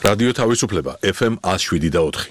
რადიო თავისუფლება FM 107.4.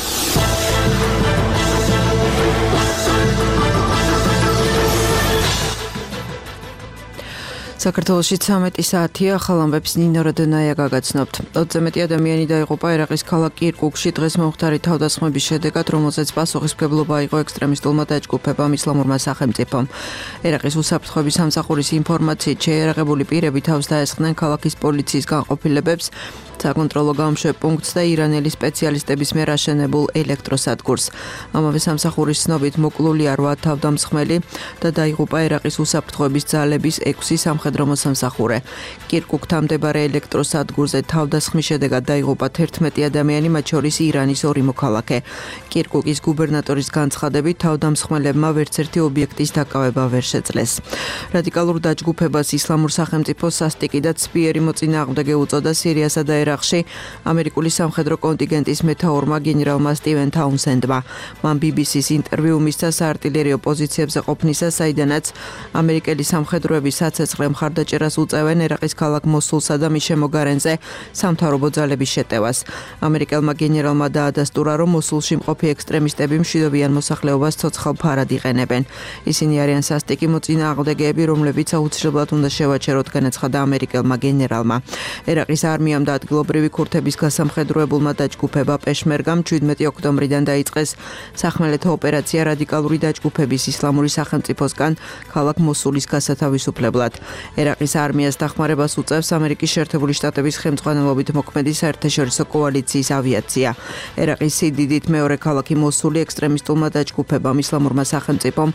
საქართველოში 13 საათია, ახალ ამბებს ნინო როდონაია გაგაცნობთ. 20 მეტი ადამიანი დაიღუპა ერაყის ქალაქ კირკუკში დღეს მომხდარი თავდასხმების შედეგად, რომელზეც პასუხისმგებლობა აიღო ექსტრემისტულმა დაჯგუფებამ ისლამურმა სახელმწიფომ. ერაყის უსაფრთხოების სამსახურის ინფორმაციით, შეიარაღებული პირები თავს დაესხნენ ქალაქის პოლიციის განყოფილებებს, საკონტროლო გამშვებ პუნქტს და ირანელი სპეციალისტების მიერ აშენებულ ელექტროსადგურს. ამავე სამსახურის ცნობით მოკლულია 8 თავდამსხმელი და დაიღუპა ერაყის უსაფრთხოების ძალების 6 სამხედრო მოსამსახურე. კირკუკთან მდებარე ელექტროსადგურზე თავდასხმის შედეგად დაიღუპა 11 ადამიანი, მათ შორის ირანის 2 მოქალაქე. კირკუკის გუბერნატორის განცხადებით, თავდამსხმელებმა ვერცერთი ობიექტის დაკავება ვერ შეძლეს. რადიკალურ დაჯგუფებას ისლამურ სახელმწიფოს სასტიკი და ცბიერი მოწინააღმდეგე უწოდა სირიასა და ერაყში ამერიკული სამხედრო კონტინგენტის მეთაურმა გენერალმა სტივენ თაუნსენდმა. მან BBC-ს ინტერვიუ მისცა საარტილერიო პოზიციებზე ყოფნისას, საიდანაც ამერიკელი სამხედროები საცეცხლე მხარდაჭერას უწევენ ერაყის ქალაქ მოსულსა და მის შემოგარენზე სამთავრობო ძალების შეტევას. ამერიკელმა გენერალმა დაადასტურა, რომ მოსულში მყოფი ექსტრემისტები მშვიდობიან მოსახლეობას ცოცხალ ფარად იყენებენ. ისინი არიან სასტიკი მოწინააღმდეგეები, რომლებიც აუცილებლად უნდა შევაჩეროთ, განაცხადა ამერიკელმა გენერალმა. ერაყის არმიამ და ადგილობრივი ქურთების გასამხედროებულმა დაჯგუფება პეშმერგამ 17 ოქტომბრიდან დაიწყეს სახმელეთო ოპერაცია რადიკალური დაჯგუფების ისლამური სახელმწიფოსგან ქალაქ მოსულის გასათავისუფლებლად. ერაყის არმიას დახმარებას უწევს ამერიკის შეერთებული შტატების ხელმძღვანელობით მოქმედი საერთაშორისო კოალიციის ავიაცია. ერაყის სიდიდით მეორე ქალაქი მოსული ექსტრემისტულმა დაჯგუფებამ ისლამურმა სახელმწიფომ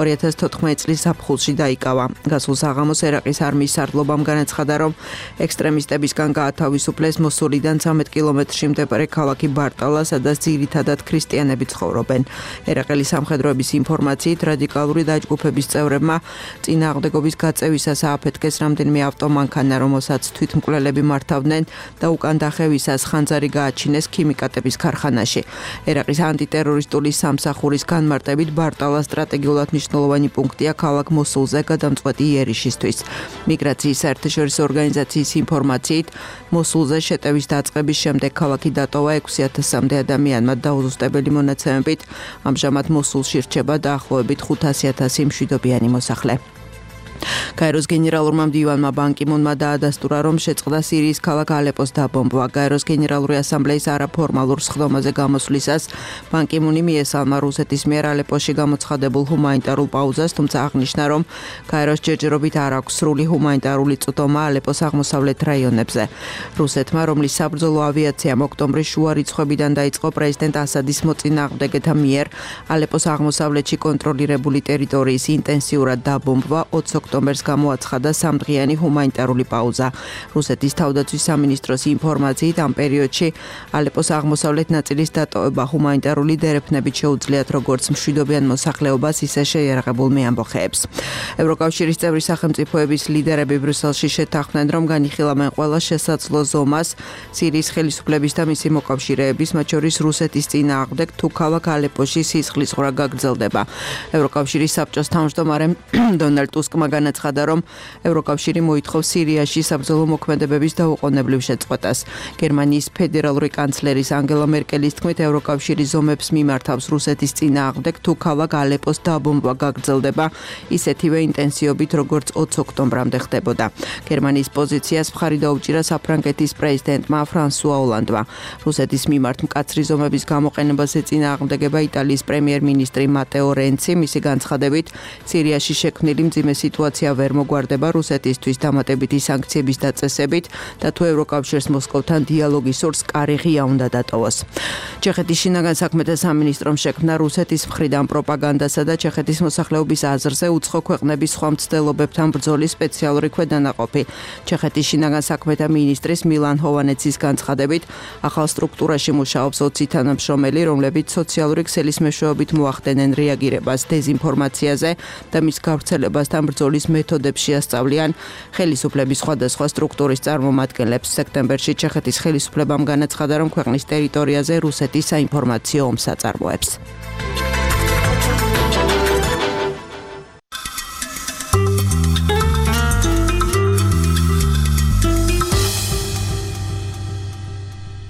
2014 წლის ზაფხულში დაიკავა. გასულ საღამოს ერაყის არმიის სარდლობამ განაცხადა, რომ ექსტრემისტებისგან გაათავისუფლეს მოსულიდან 13 კილომეტრში მდებარე ქალაქი ბარტალა, სადაც ძირითადად ქრისტიანები ცხოვრობენ. ერაყელი სამხედროების ინფორმაციით, რადიკალური დაჯგუფების წევრებმა წინააღმდეგობის გაწევისას ააფეთქეს რამდენიმე ავტომანქანა, რომელსაც თვითმკვლელები მართავდნენ და უკან დახევისას ხანძარი გააჩინეს ქიმიკატების ქარხანაში. ერაყის ანტიტერორისტული სამსახურის განმარტებით, ბარტალა სტრატეგიულად მნიშვნელოვანი პუნქტია ქალაქ მოსულზე გადამწყვეტი იერიშისთვის. მიგრაციის საერთაშორისო ორგანიზაციის ინფორმაციით, მოსულზე შეტევის დაწყების შემდეგ ქალაქი დატოვა 6000-მდე ადამიანმა დაუზუსტებელი მონაცემებით. ამჟამად მოსულში რჩება დაახლოებით 500,000 მშვიდობიანი მოსახლე. გაეროს გენერალურმა მდივანმა ბან კი მუნმა დაადასტურა, რომ შეწყდა სირიის ქალაქ ალეპოს დაბომბვა. გაეროს გენერალური ასამბლეის არაფორმალურ სხდომაზე გამოსვლისას ბან კი მუნი მიესალმა რუსეთის მიერ ალეპოში გამოცხადებულ ჰუმანიტარულ პაუზას, თუმცა აღნიშნა, რომ გაეროს ჯერჯერობით არ აქვს სრული ჰუმანიტარული წვდომა ალეპოს აღმოსავლეთ რაიონებზე. რუსეთმა, რომლის საბრძოლო ავიაციამ ოქტომბრის შუა რიცხვებიდან დაიწყო პრეზიდენტ ასადის მოწინააღმდეგეთა მიერ ალეპოს აღმოსავლეთში კონტროლირებული ტერიტორიის ინტენსიურად დაბომბვა 20 ოქტომბერს გამოაცხადა 3დღიანი ჰუმანიტარული პაუზა. რუსეთის თავდაცვის სამინისტროს ინფორმაციით, ამ პერიოდში ალეპოს აღმოსავლეთ ნაწილის დატოვება ჰუმანიტარული დერეფნებით შეუძლიათ როგორც მშვიდობიან მოსახლეობას, ისე შეიარაღებულ მეამბოხეებს. ევროკავშირის წევრი სახელმწიფოების ლიდერები ბრიუსელში შეთანხმდნენ, რომ განიხილავენ ყველა შესაძლო ზომას სირიის ხელისუფლების და მისი მოკავშირეების, მათ შორის რუსეთის წინააღმდეგ, თუ ქალაქ ალეპოში სისხლის ზღვრა გაგრძელდება. ევროკავშირის საბჭოს თავმჯდომარემ დონალდ ტუსკმა განაცხადა, რომ ევროკავშირი მოითხოვს სირიაში საბრძოლო მოქმედებების დაუყოვნებლივ შეწყვეტას. გერმანიის ფედერალური კანცლერის ანგელა მერკელის თქმით, ევროკავშირი ზომებს მიმართავს რუსეთის წინააღმდეგ, თუ ქალაქ ალეპოს დაბომბვა გაგრძელდება ისეთივე ინტენსივობით, როგორც 20 ოქტომბრამდე ხდებოდა. გერმანიის პოზიციას მხარი დაუჭირა საფრანგეთის პრეზიდენტმა ფრანსუა ოლანდმა. რუსეთის მიმართ მკაცრი ზომების გამოყენებას ეწინააღმდეგება იტალიის პრემიერ-მინისტრი მატეო რენცი. მისი განცხადებით, სირიაში შექმნილი მძიმე სიტუაცია ვერ მოგვარდება რუსეთისთვის დამატებითი სანქციების დაწესებით და თუ ევროკავშირს მოსკოვთან დიალოგი სურს, კარი ღია უნდა დატოვოს. ჩეხეთის შინაგან საქმეთა სამინისტრომ შექმნა რუსეთის მხრიდან პროპაგანდასა და ჩეხეთის მოსახლეობის აზრზე უცხო ქვეყნების სხვა მცდელობებთან ბრძოლის სპეციალური ქვედანაყოფი. ჩეხეთის შინაგან საქმეთა მინისტრის მილან ჰოვანეცის განცხადებით, ახალ სტრუქტურაში მუშაობს 20 თანამშრომელი, რომლებიც სოციალური ქსელის მეშვეობით მოახდენენ რეაგირებას დეზინფორმაციაზე და მის გავრცელებასთან ბრძოლის მეთოდებს შეასწავლიან ხელისუფლების სხვადასხვა სტრუქტურის წარმომადგენლებს. სექტემბერში ჩეხეთის ხელისუფლებამ განაცხადა, რომ ქვეყნის ტერიტორიაზე რუსეთის საინფორმაციო ომს აწარმოებს.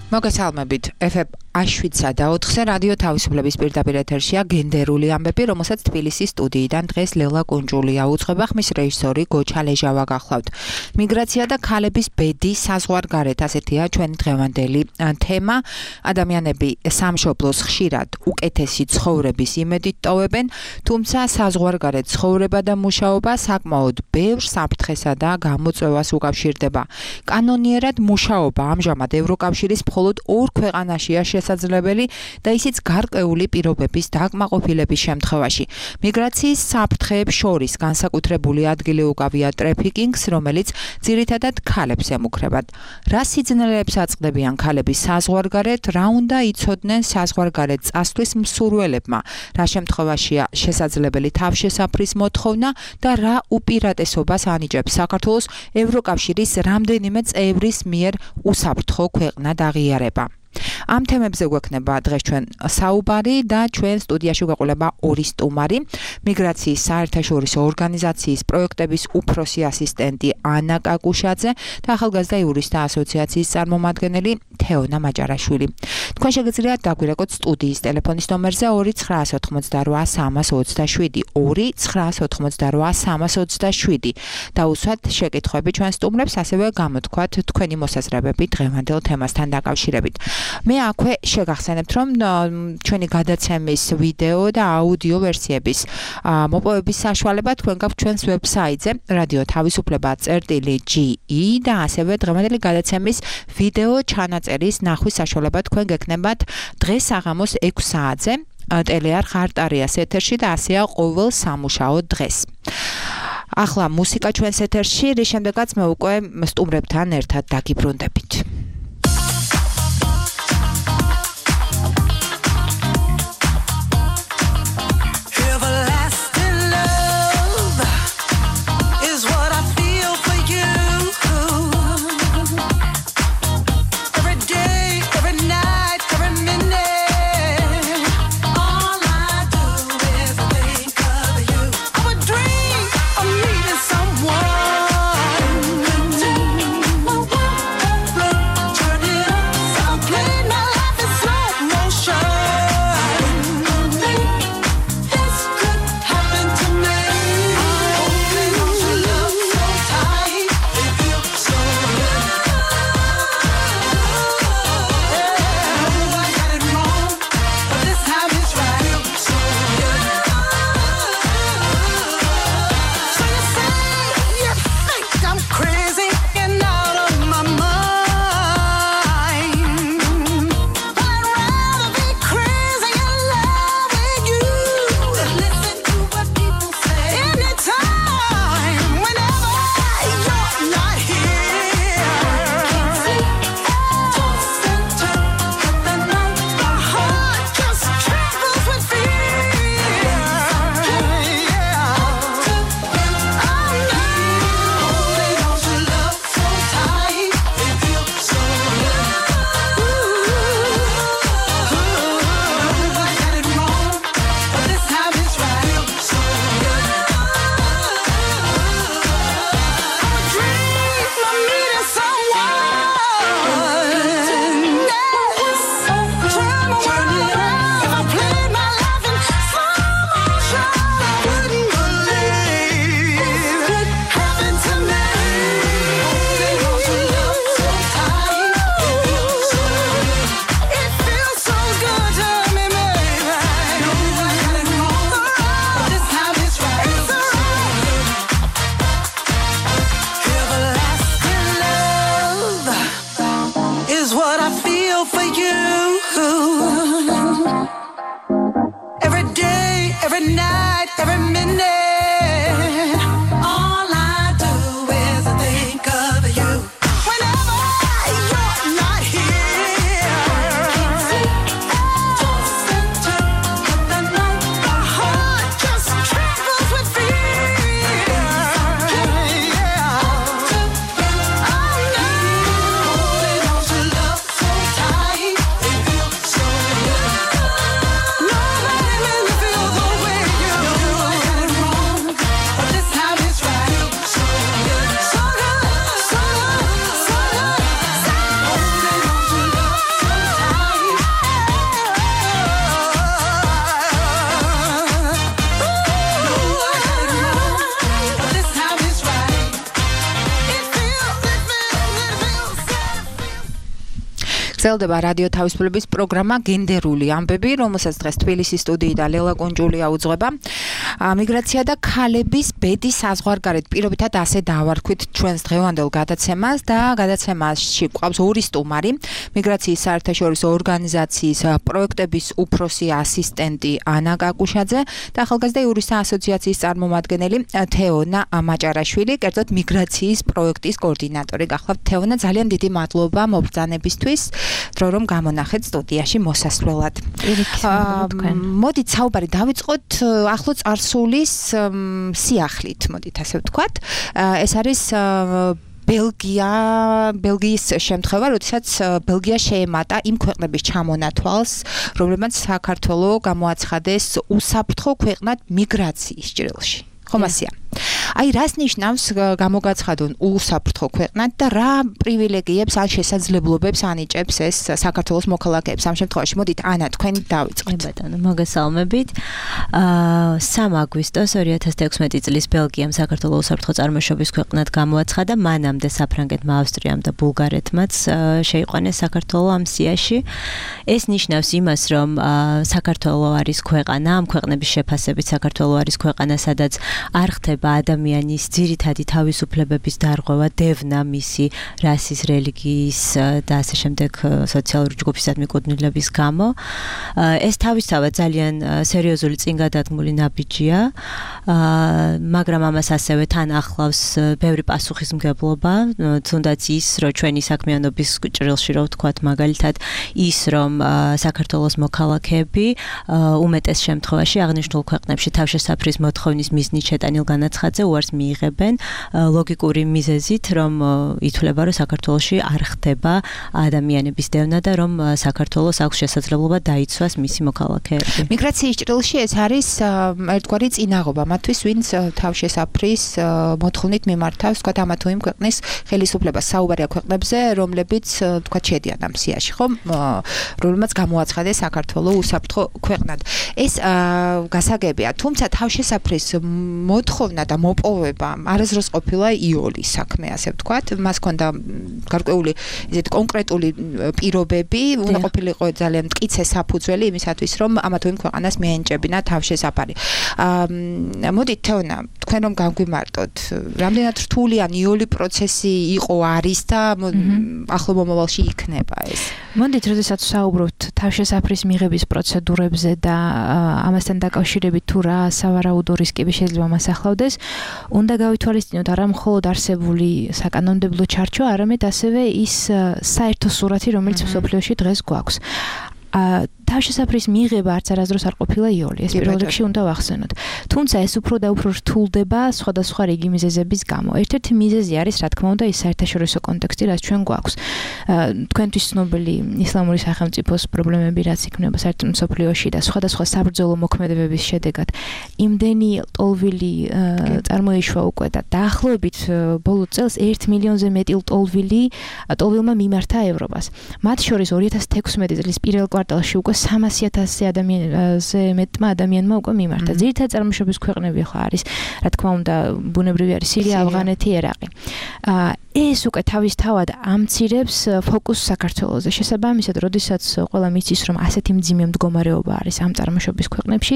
მოგესალმებით. FM 7-4-ზე რადიო თავისუფლების პირდაპირ ეთერშია გენდერული ამბები, რომელსაც თბილისის სტუდიიდან დღეს ლელა კუნჯულია უძღვება, ხმის რეჟისორი გოჩა ლეჟავა გახლავთ. მიგრაცია და ქალების ბედი საზღვარგარეთ, ასეთია ჩვენი დღევანდელი თემა. ადამიანები სამშობლოს ხშირად უკეთესი ცხოვრების იმედით ტოვებენ, თუმცა საზღვარგარეთ ცხოვრება და მუშაობა საკმაოდ ბევრ საფრთხესა და გამოწვევას უკავშირდება. კანონიერად მუშაობა ამჟამად ევროკავშირის მხოლოდ ორ ქვეყანაშია შესაძლებელი და ისიც გარკვეული პირობების დაკმაყოფილების შემთხვევაში. მიგრაციის საფრთხეებს შორის განსაკუთრებული ადგილი უკავია ტრეფიკინგს, რომელიც ძირითადად ქალებს ემუქრებათ. რა სიძნელეებს აწყდებიან ქალები საზღვარგარეთ, რა უნდა იცოდნენ საზღვარგარეთ წასვლის მსურველებმა, რა შემთხვევაშია შესაძლებელი თავშესაფრის მოთხოვნა და რა უპირატესობას ანიჭებს საქართველოს ევროკავშირის რამდენიმე წევრის მიერ უსაფრთხო ქვეყნად აღიარება. ამ თემებზე გვექნება დღეს ჩვენ საუბარი და ჩვენ სტუდიაში გვეყოლება ორი სტუმარი, მიგრაციის საერთაშორისო ორგანიზაციის პროექტების უფროსი ასისტენტი ანა კაკუშაძე და ახალგაზრდა იურისტთა ასოციაციის წარმომადგენელი თეონა მაჭარაშვილი. თქვენ შეგიძლიათ დაგვირეკოთ სტუდიის ტელეფონის ნომერზე 298-327 298-327 და უსვათ შეკითხვები ჩვენ სტუმრებს, ასევე გამოთქვათ თქვენი მოსაზრებები დღევანდელ თემასთან დაკავშირებით. მე აქვე შეგახსენებთ, რომ ჩვენი გადაცემის ვიდეო და აუდიო ვერსიების მოპოვების საშუალება თქვენ გაქვთ ჩვენს ვებსაიტზე radio-tavisupleba.ge და ასევე დღევანდელი გადაცემის ვიდეო ჩანაწერის ნახვის საშუალება თქვენ გექნებათ დღეს საღამოს 6 საათზე ტელეარხ არტარიას ეთერში და ასეა ყოველ სამუშაო დღეს. ახლა მუსიკა ჩვენს ეთერში, რის შემდეგაც მე უკვე სტუმრებთან ერთად დაგიბრუნდებით. გრძელდება რადიო თავისუფლების პროგრამა გენდერული ამბები, რომელსაც დღეს თბილისის სტუდიიდან ლელა კონჯულია უძღვება. მიგრაცია და ქალების ბედის საზღვარგარეთ პირობითად ასე დავარქვით ჩვენს დღევანდელ გადაცემას და გადაცემაში გვყავს ორი სტუმარი, მიგრაციის საერთაშორისო ორგანიზაციის პროექტების უფროსი ასისტენტი ანა კაკუშაძე და ახალგაზრდა იურისტთა ასოციაციის წარმომადგენელი თეონა მაჭარაშვილი, კერძოდ მიგრაციის პროექტის კოორდინატორი გახლავთ. თეონა, ძალიან დიდი მადლობა მობრძანებისთვის, რომ გამონახეთ სტუდიაში მოსასვლელად. მოდით საუბარი დავიწყოთ ახლო წარსულის სიახლით, მოდით ასე ვთქვათ. ეს არის ბელგიის შემთხვევა, როდესაც ბელგია შეემატა იმ ქვეყნების ჩამონათვალს, რომლებმაც საქართველო გამოაცხადეს უსაფრთხო ქვეყნად მიგრაციის ჭრილში. ხომ ასეა? აი, რას ნიშნავს გამოგაცხადონ უსაფრთხო ქვეყნად და რა პრივილეგიებს ან შესაძლებლობებს ანიჭებს ეს საქართველოს მოქალაქეებს? ამ შემთხვევაში მოდით ანა, თქვენ დავიწყოთ. ბატონო, მოგესალმებით. 3 აგვისტოს 2016 წლის ბელგიამ საქართველოს უსაფრთხო წარმოშობის ქვეყნად გამოაცხადა, მანამდე საფრანგეთმა, ავსტრიამ და ბულგარეთმაც შეიყვანეს საქართველო ამ სიაში. ეს ნიშნავს იმას, რომ საქართველო არის ქვეყანა, ამ ქვეყნების შეფასებით საქართველო არის ქვეყანა, სადაც არ ხდება ადამიანის ძირითადი თავისუფლებების დარღვევა, დევნა მისი რასის, რელიგიის და ასე შემდეგ სოციალური ჯგუფის მიკოდნილების გამო. ეს თავისთავად ძალიან სერიოზული წინგადადგმული ნაბიჯია, მაგრამ ამას ასევე თან ახლავს ბევრი პასუხისმგებლობა, თუნდაც ის, რომ ჩვენი საქმიანობის ჭრილში, რომ ვთქვათ, მაგალითად ის, რომ საქართველოს მოქალაქეები უმეტეს შემთხვევაში აღნიშნულ ქვეყნებში თავშესაფრის მოთხოვნის მიზნით შეტანილ განაცხადზე უარს მიიღებენ ლოგიკური მიზეზით, რომ ითვლება, რომ საქართველოში არ ხდება ადამიანების დევნა და რომ საქართველოს აქვს შესაძლებლობა დაიცვას მისი მოქალაქეები. მიგრაციის ჭრილში ეს არის ერთგვარი წინაღობა მათთვის, ვინც თავშესაფრის მოთხოვნით მიმართავს, თქვათ, ამა თუ იმ ქვეყნის ხელისუფლებას. საუბარია ქვეყნებზე, რომლებიც თქვათ შედიან ამ სიაში, ხომ? რომლებმაც გამოაცხადეს საქართველო უსაფრთხო ქვეყნად. ეს გასაგებია, თუმცა თავშესაფრის მოთხოვნა და მოპოვება არასდროს ყოფილა იოლის საქმე, ასე ვთქვათ. მას ჰქონდა გარკვეული ისეთი კონკრეტული პირობები, უნდა ყოფილიყო ძალიან მტკიცე საფუძველი იმისათვის, რომ ამა თუ იმ ქვეყანას მიენიჭებინა თავშესაფარი. მოდით, თეონა, თქვენ რომ განგვიმარტოთ, რამდენად რთული ან იოლი პროცესი იყო, არის და ახლო მომავალში იქნება ეს? მოდით, როდესაც საუბრობთ თავშესაფრის მიღების პროცედურებზე და ამასთან დაკავშირებით თუ რა სავარაუდო რისკები შეიძლება მას ახლავდეს, უნდა გავითვალისწინოთ არა მხოლოდ არსებული საკანონმდებლო ჩარჩო, არამედ ასევე ის საერთო სურათი, რომელიც მსოფლიოში დღეს გვაქვს. თავშესაფრის მიღება არც არასდროს არ ყოფილა იოლი, ეს პირველ რიგში უნდა ვახსენოთ. თუმცა ეს უფრო და უფრო რთულდება სხვადასხვა რიგი მიზეზების გამო. ერთ-ერთი მიზეზი არის, რა თქმა უნდა, ის საერთაშორისო კონტექსტი, რაც ჩვენ გვაქვს. თქვენთვის ცნობილი ისლამური სახელმწიფოს პრობლემები, რაც იქნება საერთო მსოფლიოში და სხვადასხვა საბრძოლო მოქმედებების შედეგად, იმდენი ტოლვილი წარმოიშვა უკვე და დაახლოებით ბოლო წელს 1 მილიონზე მეტი ტოლვილმა მიმართა ევროპას. მათ შორის 2016 წლის პირველ კვარტალში უკვე 300,000 ადამიანზე მეტმა ადამიანმა უკვე მიმართა. ძირითადად წარმოშობის ქვეყნები ხო არის, რა თქმა უნდა, ბუნებრივი არის სირია, ავღანეთი, ერაყი. ეს უკვე თავისთავად ამცირებს ფოკუსს საქართველოზე. შესაბამისად, როდესაც ყველა მიცის, რომ ასეთი მძიმე მდგომარეობა არის ამ წარმოშობის ქვეყნებში,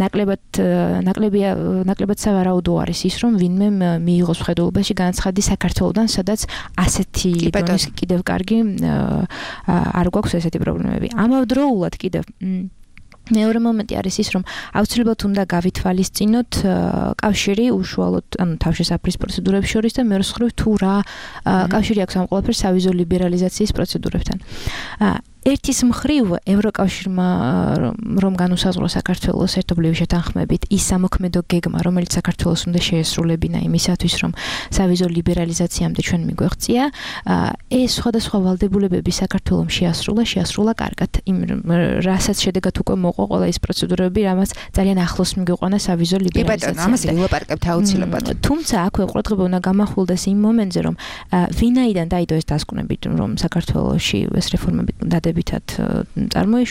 ნაკლებად სავარაუდო არის ის, რომ ვინმე მიიღოს მხედველობაში განაცხადი საქართველოდან, სადაც ასეთი დონის კიდევ კარგი არ გვაქვს ესეთი პრობლემები. ამავდროულად კიდევ მეორე მომენტი არის ის, რომ აუცილებლად უნდა გავითვალისწინოთ კავშირი უშუალოდ, ანუ თავშესაფრის პროცედურებს შორის და მეორე მხრივ თუ რა კავშირი აქვს ამ ყველაფერს სავიზო ლიბერალიზაციის პროცედურებთან. ერთის მხრივ ევროკავშირმა რომ განუსაზღვრო საქართველოს ერთობლივი შეთანხმებით ის სამოქმედო გეგმა, რომელიც საქართველოს უნდა შეესრულებინა იმისათვის, რომ სავიზო ლიბერალიზაციამდე ჩვენ მიგვეღწია, ეს სხვადასხვა ვალდებულებები საქართველოს შეასრულა კარგად, რასაც შედეგად უკვე მოყვა ყველა ის პროცედურები, რამაც ძალიან ახლოს მიგვიყვანა სავიზო ლიბერალიზაციამდე. ამას ვილაპარაკებთ აუცილებლად. თუმცა აქვე ყურადღება უნდა გამახვილდეს იმ მომენტზე, რომ ვინაიდან დაიდო ეს დასკვნები, რომ საქართველოში ეს რეფორმები დადებითად წარმოიშვა,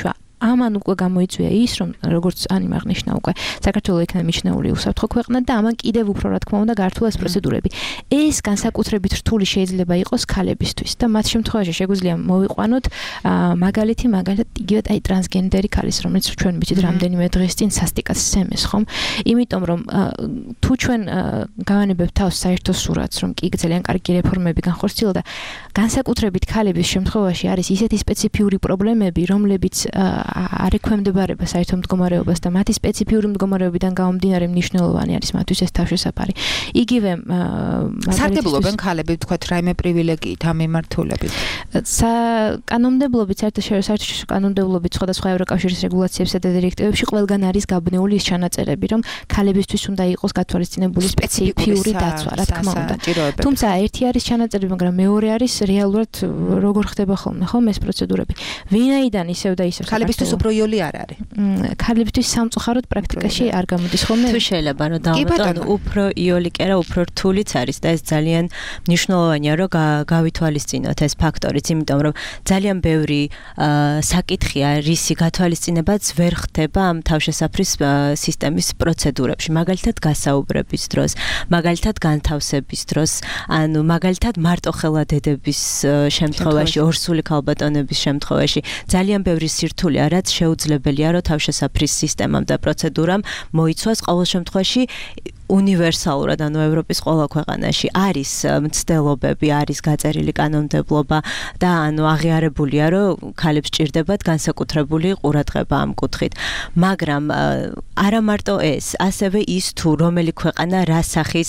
ამან უკვე გამოიწვია ის, რომ როგორც ანიმ აღნიშნა უკვე, საქართველოს იქნება მიჩნეული უსაფრთხო ქვეყანა და ამან კიდევ უფრო რა თქმა უნდა გართულა ეს პროცედურები. ეს განსაკუთრებით რთული შეიძლება იყოს ქალებისთვის და მათ შემთხვევაში შეგვიძლია მოვიყვანოთ მაგალითად იგივე აი ტრანსგენდერი ქალის, რომელიც ჩვენ ვიცით რამდენიმე დღის წინ სასტიკად სცემეს, ხომ? იმიტომ რომ თუ ჩვენ გავანებებთ თავს საერთო სურათს, რომ კი ძალიან კარგი რეფორმები განხორციელდა, განსაკუთრებით ქალების შემთხვევაში არის ისეთი სპეციფიური პრობლემები, რომლებიც არ ექვემდებარება საერთო მდგომარეობას და მათი სპეციფიური მდგომარეობიდან გამომდინარე მნიშვნელოვანი არის მათთვის ეს თავშესაფარი. იგივე სარგებლობენ ქალები, თქვათ, რაიმე პრივილეგიით ამ მიმართულებით. კანონმდებლობით, საერთო კანონმდებლობით სხვადასხვა ევროკავშირის რეგულაციებსა და დირექტივებში ყველგან არის გაბნეული ის ჩანაწერები, რომ ქალებისთვის უნდა იყოს გათვალისწინებული სპეციფიური დაცვა, რა თქმა უნდა. თუმცა ერთი არის ჩანაწერები, მაგრამ მეორე არის რეალურად როგორ ხდება ხოლმე, ხომ ეს პროცედურები. ვინაიდან ისევ და ისევ ქალებისთვის უფრო იოლი არ არის. ქალებისთვის სამწუხაროდ პრაქტიკაში არ გამოდის ხოლმე. თუ შეიძლება რომ დავუმატო, უფრო იოლი კი არა, უფრო რთულიც არის და ეს ძალიან მნიშვნელოვანია, რომ გავითვალისწინოთ ეს ფაქტორიც, იმიტომ რომ ძალიან ბევრი საკითხია, რისი გათვალისწინებაც ვერ ხდება ამ თავშესაფრის სისტემის პროცედურებში, მაგალითად გასაუბრების დროს, მაგალითად განთავსების დროს, ანუ მაგალითად მარტოხელა დედების შემთხვევაში, ორსული ქალბატონების შემთხვევაში ძალიან ბევრი სირთულეა, რაც შეუძლებელია, რომ თავშესაფრის სისტემამ და პროცედურამ მოიცვას ყოველ შემთხვევაში უნივერსალურად, ანუ ევროპის ყველა ქვეყანაში არის მცდელობები, არის გაწერილი კანონმდებლობა და ანუ აღიარებულია, რომ ქალებს ჭირდებათ განსაკუთრებული ყურადღება ამ კუთხით. მაგრამ არა მარტო ეს, ასევე ის თუ რომელი ქვეყანა რა სახის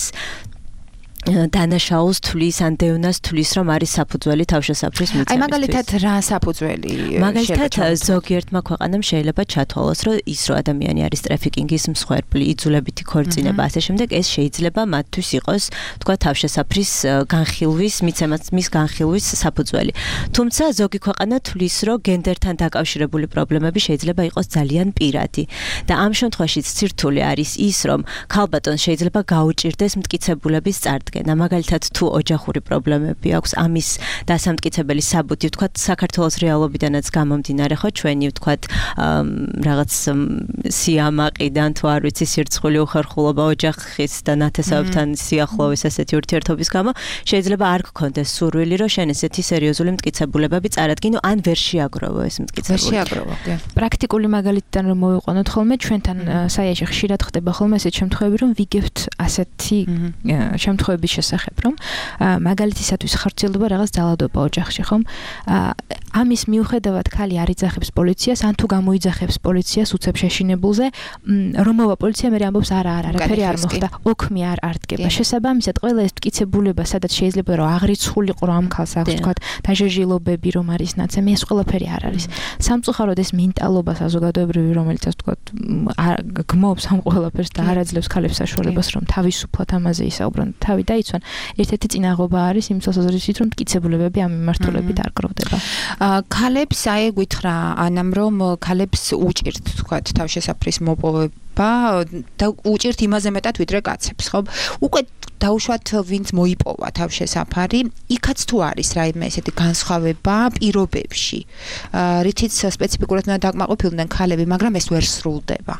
დანაშაულს თulis ან დევნას თulis, რომ არის საფუძველი თავშესაფრის მიცემისთვის. აი მაგალითად რა საფუძველი? მაგალითად ზოგიერთმა ქვეყანამ შეიძლება ჩათვალოს, რომ ის რომ ადამიანი არის ტრაფიკინგის მსხვერპლი, იძულებითი ქორწინება, ასე შემდეგ, ეს შეიძლება მათთვის იყოს, თქვა თავშესაფრის განხილვის, მის განხილვის საფუძველი. თუმცა ზოგი ქვეყანა თulis, რომ გენდერთან დაკავშირებული პრობლემები შეიძლება იყოს ძალიან პირადი. და ამ შემთხვევაში სირთულე არის ის, რომ ქალბატონს შეიძლება გაუჭირდეს მტკიცებულების წარდგენა. მაგალითად თუ ოჯახური პრობლემები აქვს, ამის დასამტკიცებელი საბუთი, ვთქვათ, საქართველოს რეალობიდანაც გამომდინარე, ხო, ჩვენი ვთქვათ, რაღაც სიამაყიდან თუ არ ვიცი, სირცხული უხერხულობა ოჯახის და ნათესავებთან სიახლოვის ასეთი ურთიერთობის გამო, შეიძლება არ გქონდეს სურვილი, რომ შენ ესეთი სერიოზული მტკიცებულებები წარადგინო, ან ვერ შეაგროვო ეს მტკიცებულება. ვერ შეაგროვო, კი. პრაქტიკული მაგალითიდან რომ მოვიყვანოთ ხოლმე, ჩვენთან საიაში ხშირად ხდება ხოლმე ესეთ შემთხვევები, რომ ვიგებთ ასეთი შემთხვევები შესახებ, რომ მაგალითისათვის ხარჯილდება რაღაც ძალადობა ოჯახში, ხომ? ამის მიუხედავად ქალი არ იძახებს პოლიციას, ან თუ გამოიძახებს პოლიციას უცებ შეშინებულზე, რომ მოვა პოლიცია მე ამბობს არაფერი არ მოხდა, ოქმი არ დგება. შესაბამისად, ყველა ეს მტკიცებულება, სადაც შეიძლება რომ აღრიცხულიყო, რომ ამ ქალს აქვს თქვა დაჟეჟილობები, რომ არის ნაცემი, ეს ყველაფერი არ არის. სამწუხაროდ ეს მენტალობა საზოგადოებრივი, რომელიც ასე თქვა, გმობს ამ ყველაფერს და არ აძლევს ქალებს საშუალებას, რომ თავისუფლად ამაზე ისაუბრონ, თავი დაიცვან. ერთ-ერთი წინაღობა არის იმ თვალსაზრისით, რომ მტკიცებულებები ამ მიმართულებით არ გროვდება. ქალებს აი გითხრა ანამ, რომ ქალებს უჭირთ, თქვა, თავშესაფრის მოპოვება და უჭირთ იმაზე მეტად ვიდრე კაცებს, ხო? უკვე დაუშვათ ვინც მოიპოვა თავშესაფარი, იქაც თუ არის რაიმე ესეთი განსხვავება პირობებში, რითიც სპეციფიკურად უნდა დაკმაყოფილდნენ ქალები, მაგრამ ეს ვერ სრულდება.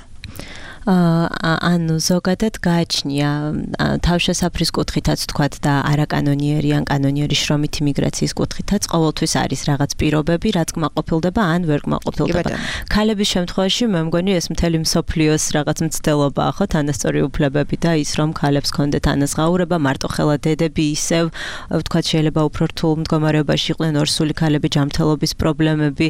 ანუ ზოგადად გააჩნია თავშესაფრის კუთხითაც თქვათ და არაკანონიერი ან კანონიერი შრომითი მიგრაციის კუთხითაც ყოველთვის არის რაღაც პირობები, რაც კმაყოფილდება ან ვერ კმაყოფილდება. ქალების შემთხვევაში მე მგონი ეს მთელი მსოფლიოს რაღაც მცდელობაა, ხო, თანასწორი უფლებები და ის რომ ქალებს ჰქონდეთ ანაზღაურება, მარტოხელა დედები ისევ ვთქვათ შეიძლება უფრო რთულ მდგომარეობაში იყვნენ, ორსული ქალები, ჯანმრთელობის პრობლემები.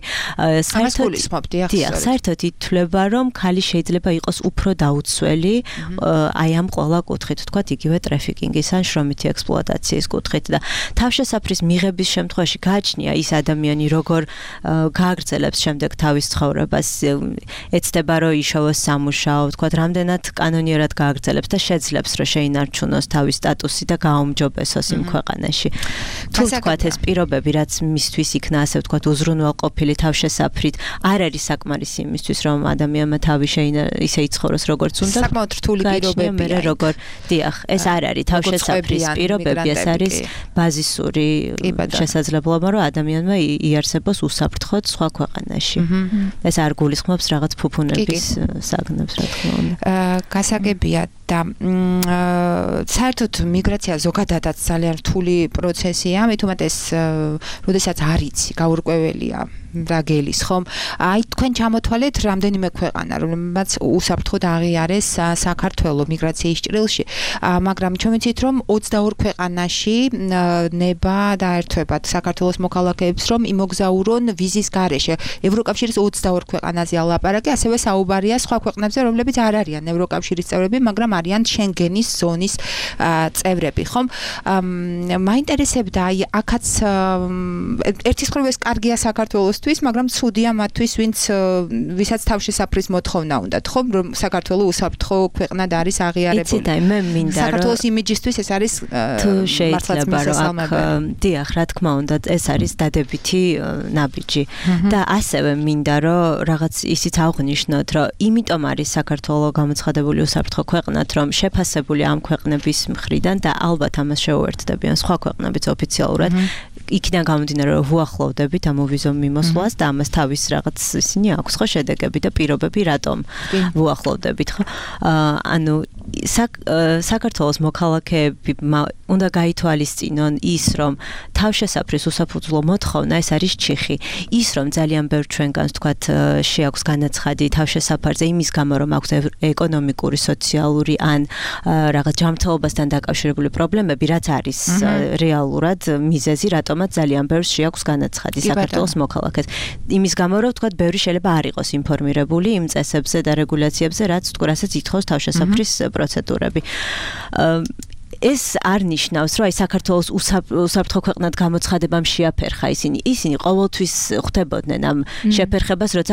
საერთოდ ითვლება, რომ ქალი შეიძლება იყოს უფრო დაუცველი აი ამ ყველა კუთხით, თქვათ, იგივე ტრაფიკინგის ან შრომითი ექსპლუატაციის კუთხით და თავშესაფრის მიღების შემთხვევაში გააჩნია ის ადამიანი, როგორ გააგრძელებს შემდეგ თავის ცხოვრებას, ეცდება რომ იშოვოს სამუშაო, თქვათ, რამდენად კანონიერად გააგრძელებს და შეძლებს რომ შეინარჩუნოს თავის სტატუსი და გააუმჯობესოს იმ ქვეყანაში. თუ თქვათ ეს პირობები, რაც მისთვის იქნა ასე ვთქვათ უზრუნველყოფილი თავშესაფრით, არ არის საკმარისი იმისთვის, რომ ადამიანმა თავი ისე იცხოვროს ცხოვროს როგორც უნდა. საკმაოდ რთული პირობებია. როგორ დიახ, ეს არ არის თავშესაფრის პირობები, ეს არის ბაზისური შესაძლებლობა, რომ ადამიანმა იარსებოს უსაფრთხოდ სხვა ქვეყანაში. ეს არ გულისხმობს რაღაც ფუფუნების საგნებს, რა თქმა უნდა. გასაგებია და საერთოდ მიგრაცია ზოგადადაც ძალიან რთული პროცესია, მით უმეტეს, როდესაც არ იცი, გაურკვეველია რა გელის, ხომ? აი თქვენ ჩამოთვალეთ რამდენიმე ქვეყანა, რომელმაც უსაფრთხოდ აღიარეს საქართველოს მიგრაციის ჭრილში, მაგრამ ჩვენ ვიცით, რომ 22 ქვეყანაში ნება დაერთვებათ საქართველოს მოქალაქეებს, რომ იმოგზაურონ ვიზის გარეშე. ევროკავშირის 22 ქვეყანაზე ალაპარაკი, ასევე საუბარია სხვა ქვეყნებზე, რომლებიც არ არიან ევროკავშირის წევრები, მაგრამ არიან შენგენის ზონის წევრები, ხომ? მაინტერესებდა, აი აქაც ერთის მხრივ ეს კარგია საქართველოს მაგრამ ცუდია მათთვის, ვისაც თავშესაფრის მოთხოვნა უნდათ, ხომ, რომ საქართველოს უსაფრთხო ქვეყნად არის აღიარებული. იცით, აი მე მინდა რომ საქართველოს იმიჯისთვის ეს არის მართლაც მისასალმებელი. დიახ, რა თქმა უნდა, ეს არის დადებითი ნაბიჯი და ასევე მინდა რომ რაღაც ისიც აღვნიშნოთ, რომ იმიტომ არის საქართველოს გამოცხადებული უსაფრთხო ქვეყნად, რომ შეფასებული ამ ქვეყნების მხრიდან და ალბათ ამას შეუერთდებიან სხვა ქვეყნებიც ოფიციალურად იქიდან გამომდინარე რომ ვუახლოვდებით ამ ვიზო მიმოსვლას და ამას თავის რაღაც ისინი აქვს ხო შედეგები და პირობები რატომ ვუახლოვდებით ხო ანუ საქართველოს მოქალაქეები უნდა გაითვალისწინონ ის რომ თავშესაფრის უსაფუძვლო მოთხოვნა ეს არის ჩიხი ის რომ ძალიან ბევრ ჩვენგანს თქვათ შეაქვს განაცხადი თავშესაფარზე იმის გამო რომ აქვს ეკონომიკური სოციალური ან რაღაც ჯანმრთელობასთან დაკავშირებული პრობლემები რაც არის რეალურად მიზეზი რატომაც ძალიან ბევრს შეაქვს განაცხადი საქართველოს მოქალაქეს იმის გამო რომ თქვათ ბევრი შეიძლება არ იყოს ინფორმირებული იმ წესებზე და რეგულაციებზე რაც თქვა რასაც ითხოვს თავშესაფრის პროცედურები ეს არ ნიშნავს, რომ აი საქართველოს უსაფრთხო ქვეყნად გამოცხადებამ შეაფერხა ისინი ყოველთვის ხვდებოდნენ ამ შეფერხებას, როცა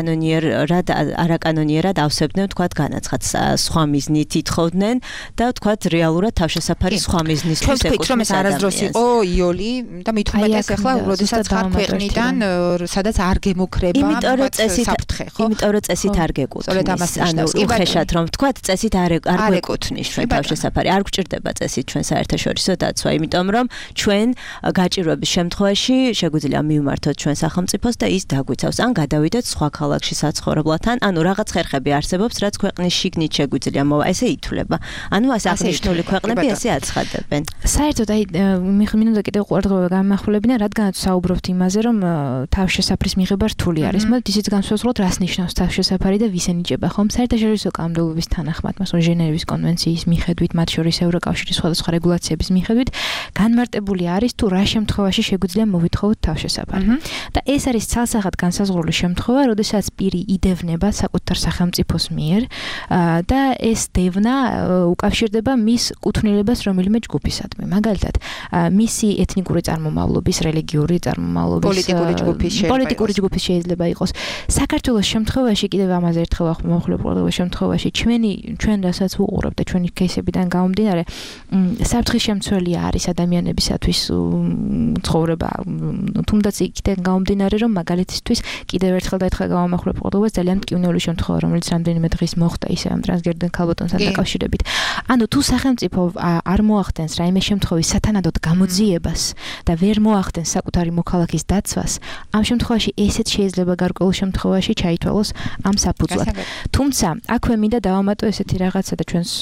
არაკანონიერად ავსებდნენ თქვათ განაცხადს, სხვა მიზნით ითხოვდნენ და თქვათ რეალურად თავშესაფარი სხვა მიზნისთვის ეკუთვნის. რომ ეს არასდროს იყო იოლი და მით უმეტეს ახლა, როდესაც ხარ ქვეყნიდან, სადაც არ გემუქრება საფრთხე, ხო? იმიტომ რომ წესით არ გეკუთვნის. ანუ უხეშად რომ თქვათ წესით არ გეკუთვნის ჩვენ თავშესაფარი, არ გვჭირდება წესით ჩვენ საერთაშორისო დაცვა, იმიტომ რომ ჩვენ გაჭირვების შემთხვევაში შეგვიძლია მივმართოთ ჩვენ სახელმწიფოს და ის დაგვიცავს, ან გადავიდეთ სხვა ქალაქში საცხოვრებლად, ანუ რაღაც ხერხები არსებობს, რაც ქვეყნის შიგნით შეგვიძლია მოვა, ესე ითვლება. ანუ ასე აღნიშნული ქვეყნები ესე აცხადებენ. საერთოდ აი მინდა კიდევ ყურადღება გამახვილებინა, რადგანაც საუბრობთ იმაზე, რომ თავშესაფრის მიღება რთული არის. მოდით ისიც განსაზღვროთ, რას ნიშნავს თავშესაფარი და ვის ენიჭება, ხომ? საერთაშორისო კანონმდებლობის თანახმად, მასო ჟენევის კონვენციის მიხედვით, მათ შორის ევროკავშირის სხვადასხვა რეგულაციების მიხედვით განმარტებული არის თუ რა შემთხვევაში შეგვიძლია მოვითხოვოთ თავშესაფარი. და ეს არის ცალსახად განსაზღვრული შემთხვევა, როდესაც პირი იდევნება საკუთარ სახელმწიფოს მიერ და ეს დევნა უკავშირდება მის კუთვნილებას რომელიმე ჯგუფისადმი. მაგალითად, მისი ეთნიკური წარმომავლობის, რელიგიური წარმომავლობის, პოლიტიკური ჯგუფის შეიძლება იყოს. საქართველოს შემთხვევაში კიდევ ამაზე ერთხელ მოხლებულობა შემთხვევაში ჩვენ რასაც ვუყურებთ და ჩვენი кейსებიდან გამომდინარე საფრთხის შემცველი არის ადამიანებისათვის ცხოვრება თუმდაც იქიდან გამომდინარე რომ მაგალითისთვის კიდევ ერთხელ და ერთხელ გამომახვილებ ყურადღებას ძალიან მტკივნეული შემთხვევა რომელიც რამდენიმე დღის მოხდა ისე ამ ტრანსგერდენ ქალბატონთან დაკავშირებით ანუ თუ სახელმწიფო არ მოახდენს რაიმე შემთხვევის სათანადოდ გამოძიებას და ვერ მოახდენს საკუთარი მოქალაქის დაცვას ამ შემთხვევაში ესეც შეიძლება გარკვეულ შემთხვევაში ჩაითვალოს ამ საფუძვლად თუმცა აქვე მინდა დავამატო ესეთი რაღაცა და ჩვენს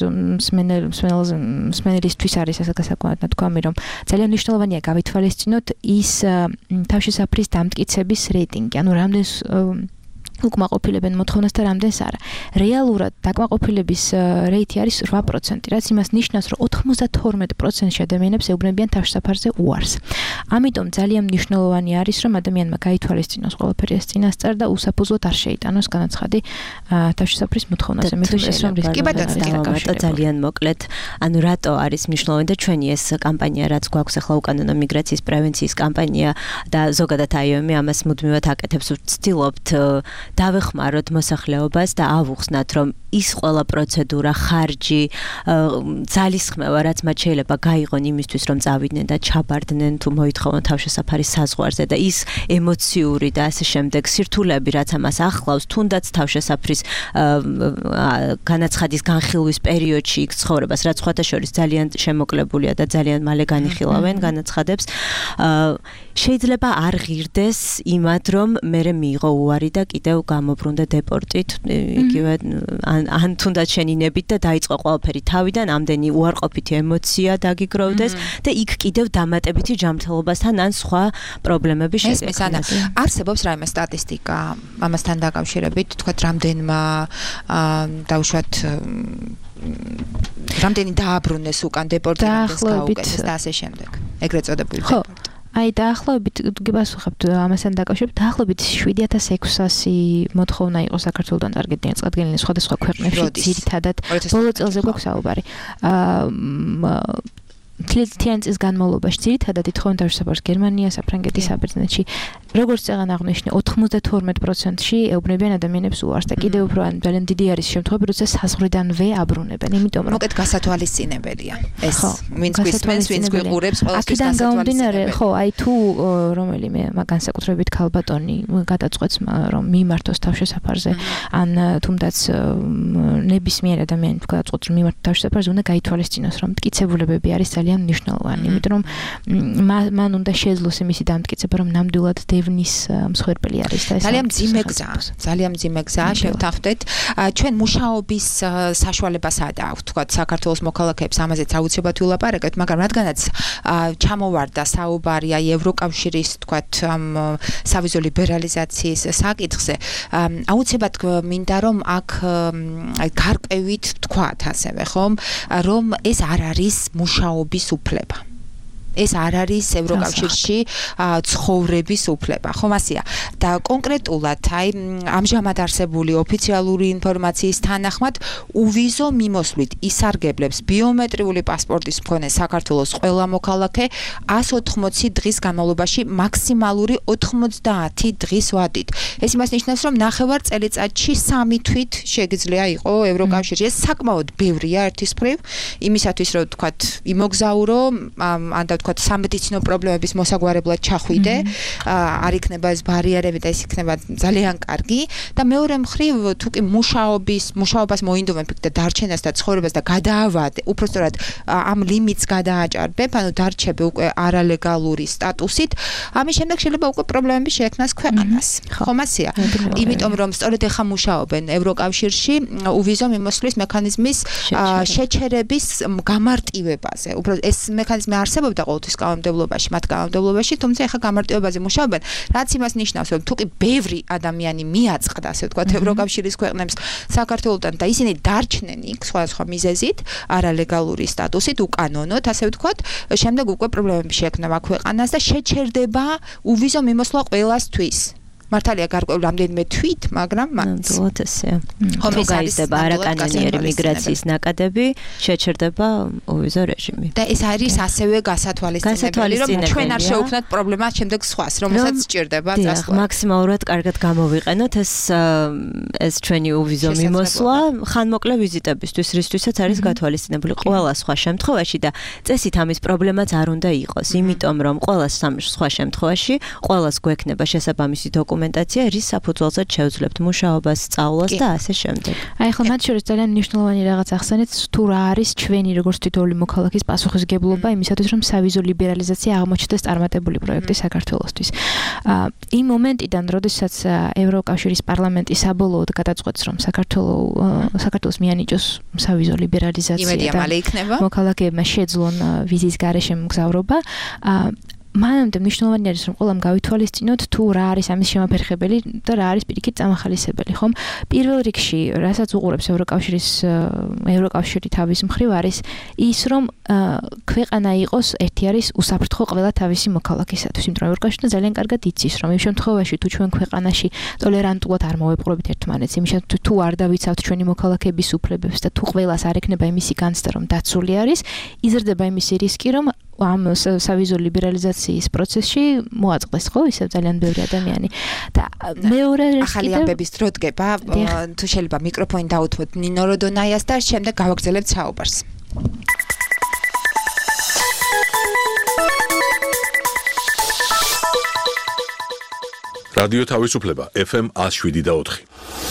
მსმენელისთვის არის ასე გასაკუთრებით ნათქვამი რომ ძალიან მნიშვნელოვანია გავითვალისწინოთ ის თავშესაფრის დამტკიცების რეიტინგი ანუ რამდენს უკმაყოფილებენ მოთხოვნას და რამდენს არა. რეალურად დაკმაყოფილების რეიტი არის 8%, რაც იმას ნიშნავს, რომ 92% ადამიანებს ეუბნებიან თავშესაფარზე უარს. ამიტომ ძალიან მნიშვნელოვანი არის, რომ ადამიანმა გაითვალისწინოს ყველაფერი ეს წინასწარ და უსაფუძვლოდ არ შეიტანოს განაცხადი თავშესაფრის მოთხოვნაზე. მე ეს რომ რისკი ბატონო ძალიან მოკლედ, ანუ რატო არის მნიშვნელოვანი და ჩვენი ეს კამპანია, რაც გვაქვს ახლა უკანონო მიგრაციის პრევენციის კამპანია და ზოგადად IOM ამას მუდმივად აკეთებს, ვცდილობთ დავეხმაროთ მოსახლეობას და ავუხსნათ, რომ ის ყველა პროცედურა, ხარჯი, ძალისხმევა, რაც მათ შეიძლება გაიღონ იმისთვის, რომ წავიდნენ და ჩაბარდნენ თუ მოითხოვონ თავშესაფარის საზღვარზე და ის ემოციური და ასე შემდეგ სირთულეები, რაც ამას ახლავს, თუნდაც თავშესაფრის განაცხადის განხილვის პერიოდში იქ ცხოვრებას, რაც სხვათა შორის ძალიან შემოკლებულია და ძალიან მალე განიხილავენ განაცხადებს, შეიძლება არ ღირდეს იმად, რომ მერე მიიღო უარი და კიდევ გამობრუნდა დეპორტით, იგივე ან თუნდაც შენინებით და დაიწყო ყველაფერი თავიდან, ამდენი უარყოფითი ემოცია დაგიგროვდეს და იქ კიდევ დამატებითი ჯანმრთელობასთან ან სხვა პრობლემები შეექმნას. არსებობს რაიმე სტატისტიკა ამასთან დაკავშირებით, თქვათ რამდენმა დაუშვათ რამდენი დააბრუნეს უკან დეპორტირებას გაუკეთეს და ასე შემდეგ. ეგრეთ წოდებული დეპორტი. აი დაახლოებით გასუხებთ ამასთან დაკავშირებით დაახლოებით 7600 მოთხოვნა იყო საქართველოსთან წარგედნენ წარდგენილი სხვადასხვა ქვეყნებში ძირითადად ბოლო წელზე გვაქვს საუბარი თლიანწის განმავლობაში ძირითადად ითხოვენ თავშესაფარს გერმანია, საფრანგეთი, საბერძნეთში. როგორც წეგან აღნიშნე, 92%-ში ეუბნებიან ადამიანებს უარს და კიდევ უფრო ძალიან დიდი არის შემთხვევები, როცა საზღვრიდანვე აბრუნებენ. იმიტომ რომ მოკეთ გასათვალისწინებელია. ეს ვინც გვისმენს, ვინც გვიყურებს, ყველასთვის გასათვალისწინებელია. ხო, აი თუ რომელიმე განსაკუთრებით ქალბატონი გადაწყვეტს რომ მიმართოს თავშესაფარზე, ან თუნდაც ნებისმიერ ადამიანს გადაწყვეტს რომ მიმართოს თავშესაფარზე, უნდა გაითვალისწინოს, რომ მტკიცებულებები არის ძალიან მნიშვნელოვანი, იმიტომ რომ მან უნდა შეძლოს იმისი დამტკიცება, რომ ნამდვილად დევნის მსხვერპელი არის და ეს ძალიან მძიმე გზაა, შევთანხმდეთ. ჩვენ მუშაობის საშუალება სადა აქვს, თქვათ, საქართველოს მოქალაქეებს ამაზეც აუცილებლად ვილაპარაკებთ, მაგრამ რადგანაც ჩამოვარდა საუბარი აი ევროკავშირის, თქვათ, სავიზო ლიბერალიზაციის საკითხზე, აუცილებლად მინდა რომ აქ გარკვევით თქვათ ასევე, ხომ, რომ ეს არ არის მუშაობის უფლება. ეს არ არის ევროკავშირში ცხოვრების უფლება, ხომ ასეა. და კონკრეტულად აი ამჟამად არსებული ოფიციალური ინფორმაციის თანახმად უვიზო მიმოსვლით ისარგებლებს ბიომეტრიული პასპორტის მქონე საქართველოს ყველა მოქალაქე 180 დღის განმავლობაში მაქსიმალური 90 დღის ვადით. ეს იმას ნიშნავს, რომ ნახევარ წელიწადში 3 თვით შეგიძლია იყო ევროკავშირში. ეს საკმაოდ ბევრია ერთის მხრივ, იმისათვის რომ თქვათ იმოგზაურო, ან თქვათ სამედიცინო პრობლემების მოსაგვარებლად ჩახვიდე, არ იქნება ეს ბარიერები და ეს იქნება ძალიან კარგი და მეორე მხრივ თუ კი მუშაობას მოინდომებ და დარჩენას და ცხოვრებას და გადაავადე, უпростоრად ამ ლიმიტს გადააჭარბებ, ანუ დარჩები უკვე არალეგალური სტატუსით, ამის შემდეგ შეიძლება უკვე პრობლემები შეექმნას ქვეყანას. ხომ ასეა? იმიტომ რომ სწორედ ეხა მუშაობენ ევროკავშირში უვიზო მიმოსვლის მექანიზმის შეჩერების გამარტივებაზე. უბრალოდ ეს მექანიზმი არსებობდა ყოველთვის მათ კანონმდებლობაში, თუმცა ეხა გამარტივებაზე მუშაობენ, რაც იმას ნიშნავს, რომ თუკი ბევრი ადამიანი მიაწყდა, ასე ვთქვათ, ევროკავშირის ქვეყნებს საქართველოსთან და ისინი დარჩნენ იქ სხვადასხვა მიზეზით, არალეგალური სტატუსით, უკანონოდ, ასე ვთქვათ, შემდეგ უკვე პრობლემები შეექმნება ქვეყანას და შეჩერდება უვიზო მიმოსვლა ყველასთვის. მართალია გარკვეული რამდენიმე თვით, მაგრამ ნამდვილად ესეა. ხომ გაიზრდება არაკანონიერი მიგრაციის ნაკადები, შეჩერდება უვიზო რეჟიმი. და ეს არის ასევე გასათვალისწინებელი, რომ ჩვენ არ შევქმნათ პრობლემას შემდეგ სხვას, რომელსაც სჭირდება წასვლა. მაქსიმალურად კარგად გამოვიყენოთ ეს ჩვენი უვიზო მიმოსვლა ხანმოკლე ვიზიტებისთვის, რისთვისაც არის გათვალისწინებული ყველა სხვა შემთხვევაში და წესით ამის პრობლემაც არ უნდა იყოს, იმიტომ რომ ყველა სხვა შემთხვევაში ყველას გვექნება შესაბამისი დოკუმენტაცია, რის საფუძველზეც შევძლებთ მუშაობას, სწავლას და ასე შემდეგ. აი ხო მათ შორის ძალიან მნიშვნელოვანი რაღაც ახსენეთ, თუ რა არის ჩვენი როგორც თითოეული მოქალაქის პასუხისგებლობა იმისათვის, რომ სავიზო ლიბერალიზაცია აღმოჩნდეს წარმატებული პროექტი საქართველოსთვის. იმ მომენტიდან, როდესაც ევროკავშირის პარლამენტი საბოლოოდ გადაწყვეტს, რომ საქართველოს მიანიჭოს სავიზო ლიბერალიზაცია და მოქალაქეებმა შეძლონ ვიზის გარეშე მგზავრობა, მანამდე მნიშვნელოვანი არის რომ ყველამ გავითვალისწინოთ თუ რა არის ამის შემაფერხებელი და რა არის პირიქით წამახალისებელი, ხომ? პირველ რიგში, რასაც უყურებს ევროკავშირი თავის მხრივ არის ის რომ ქვეყანა იყოს ერთი არის უსაფრთხო ყველა თავისი მოქალაქისათვის, იმიტომ რომ ევროკავშირი ძალიან კარგად იცის რომ იმ შემთხვევაში თუ ჩვენ ქვეყანაში ტოლერანტულად არ მოვეპყრობთ ერთმანეთს, იმ შემთხვევაში თუ არ დავიცავთ ჩვენი მოქალაქეების უფლებებს და თუ ყველას არ ექნება იმისი განცდა რომ დაცული არის, იზრდება იმისი რისკი რომ ამ სავიზო ლიბერალიზაციის პროცესში მოაწყდეს ხო ისევ ძალიან ბევრი ადამიანი და მეორე ახალი ამბების დრო დგება თუ შეიძლება მიკროფონი დაუთმოთ ნინო როდონაიას და შემდეგ გავაგრძელებთ საუბარს რადიო თავისუფლება FM 107.4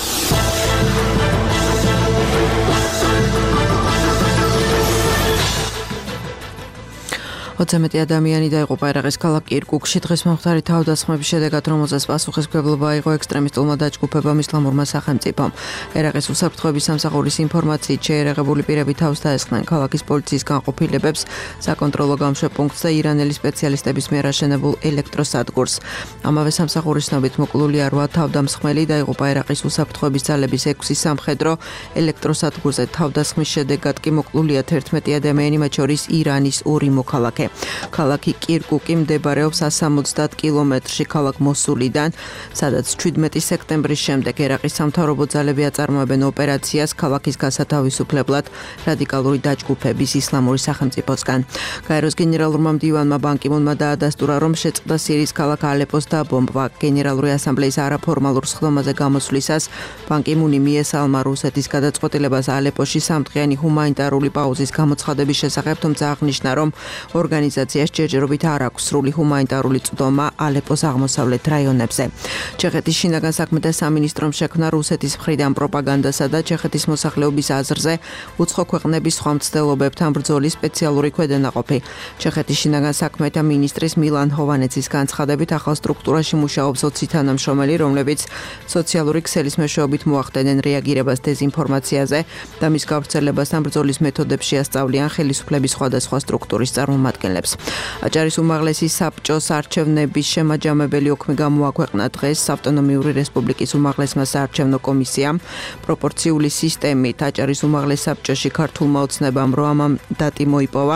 20 ადამიანი დაიღუპა ერაყის ქალაქ კირკუკში დღეს მომხდარი თავდასხმების შედეგად, რომელზეც პასუხისმგებლობა აიღო ექსტრემისტულმა დაჯგუფებამ ისლამურმა სახელმწიფომ. ერაყის უსაფრთხოების სამსახურის ინფორმაციით შეერაღებული პირები თავს დაესხნენ ქალაქის პოლიციის განყოფილებებს, საკონტროლო გამშვებპუნქტს და ირანელი სპეციალისტების მიერ აშენებულ ელექტროსადგურს. ამავე სამსახურის ცნობით მოკლულია 8 თავდამსხმელი, დაიღუპა ერაყის უსაფრთხოების ძალების 6 სამხედრო ელექტროსადგურზე. თავდასხმის შედეგად კი მოკლულია 11 ადამიანი, მათ შორის ირანის 2 მოქალაქე. ქალაქი კირკუკი მდებარეობს 170 კილომეტრში ქალაქ მოსულიდან, სადაც 17 სექტემბრის შემდეგ ერაყის სამთავრობო ძალები აწარმოებენ ოპერაციას ქალაქის გასათავისუფლებლად რადიკალური დაჯგუფების ისლამური სახელმწიფოსგან. გაეროს გენერალურმა მდივანმა ბან კი მუნმა დაადასტურა, რომ შეწყდა სირიის ქალაქ ალეპოს დაბომბვა. გენერალური ასამბლეის არაფორმალურ სხდომაზე გამოსვლისას ბან კი მუნი მიესალმა რუსეთის გადაწყვეტილებას ალეპოში სამდღიანი ჰუმანიტარული პაუზის გამოცხადების შესახებ, თუმცა აღნიშნა, რომ ორგანიზაციას ჯერჯერობით არ აქვს სრული ჰუმანიტარული წვდომა ალეპოს აღმოსავლეთ რაიონებზე. ჩეხეთის შინაგან საქმეთა სამინისტრომ შექმნა რუსეთის მხრიდან პროპაგანდასა და ჩეხეთის მოსახლეობის აზრზე უცხო ქვეყნების სხვა მცდელობებთან ბრძოლის სპეციალური ქვედანაყოფი. ჩეხეთის შინაგან საქმეთა მინისტრის მილან ჰოვანეცის განცხადებით, ახალ სტრუქტურაში მუშაობს 20 თანამშრომელი, რომლებიც სოციალური ქსელის მეშვეობით მოახდენენ რეაგირებას დეზინფორმაციაზე და მის გავრცელებასთან ბრძოლის მეთოდებში ასწავლიან ხელისუფლების სხვადასხვა სტრუქტურის წარმომადგენლებს. აჭარის უმაღლესი საბჭოს არჩევნების შემაჯამებელი ოქმი გამოაქვეყნა დღეს ავტონომიური რესპუბლიკის უმაღლესმა საარჩევნო კომისიამ. პროპორციული სისტემით აჭარის უმაღლეს საბჭოში ქართულმა ოცნებამ 8 მანდატი მოიპოვა,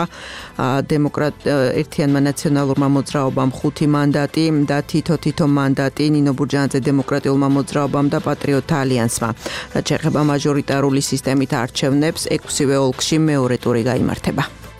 ერთიანმა ნაციონალურმა მოძრაობამ 5 მანდატი და თითო მანდატი ნინო ბურჯანაძე დემოკრატიულმა მოძრაობამ და პატრიოტთა ალიანსმა. რაც შეეხება მაჟორიტარული სისტემით არჩევნებს, 6 ოლქში მეორე ტური გაიმართება.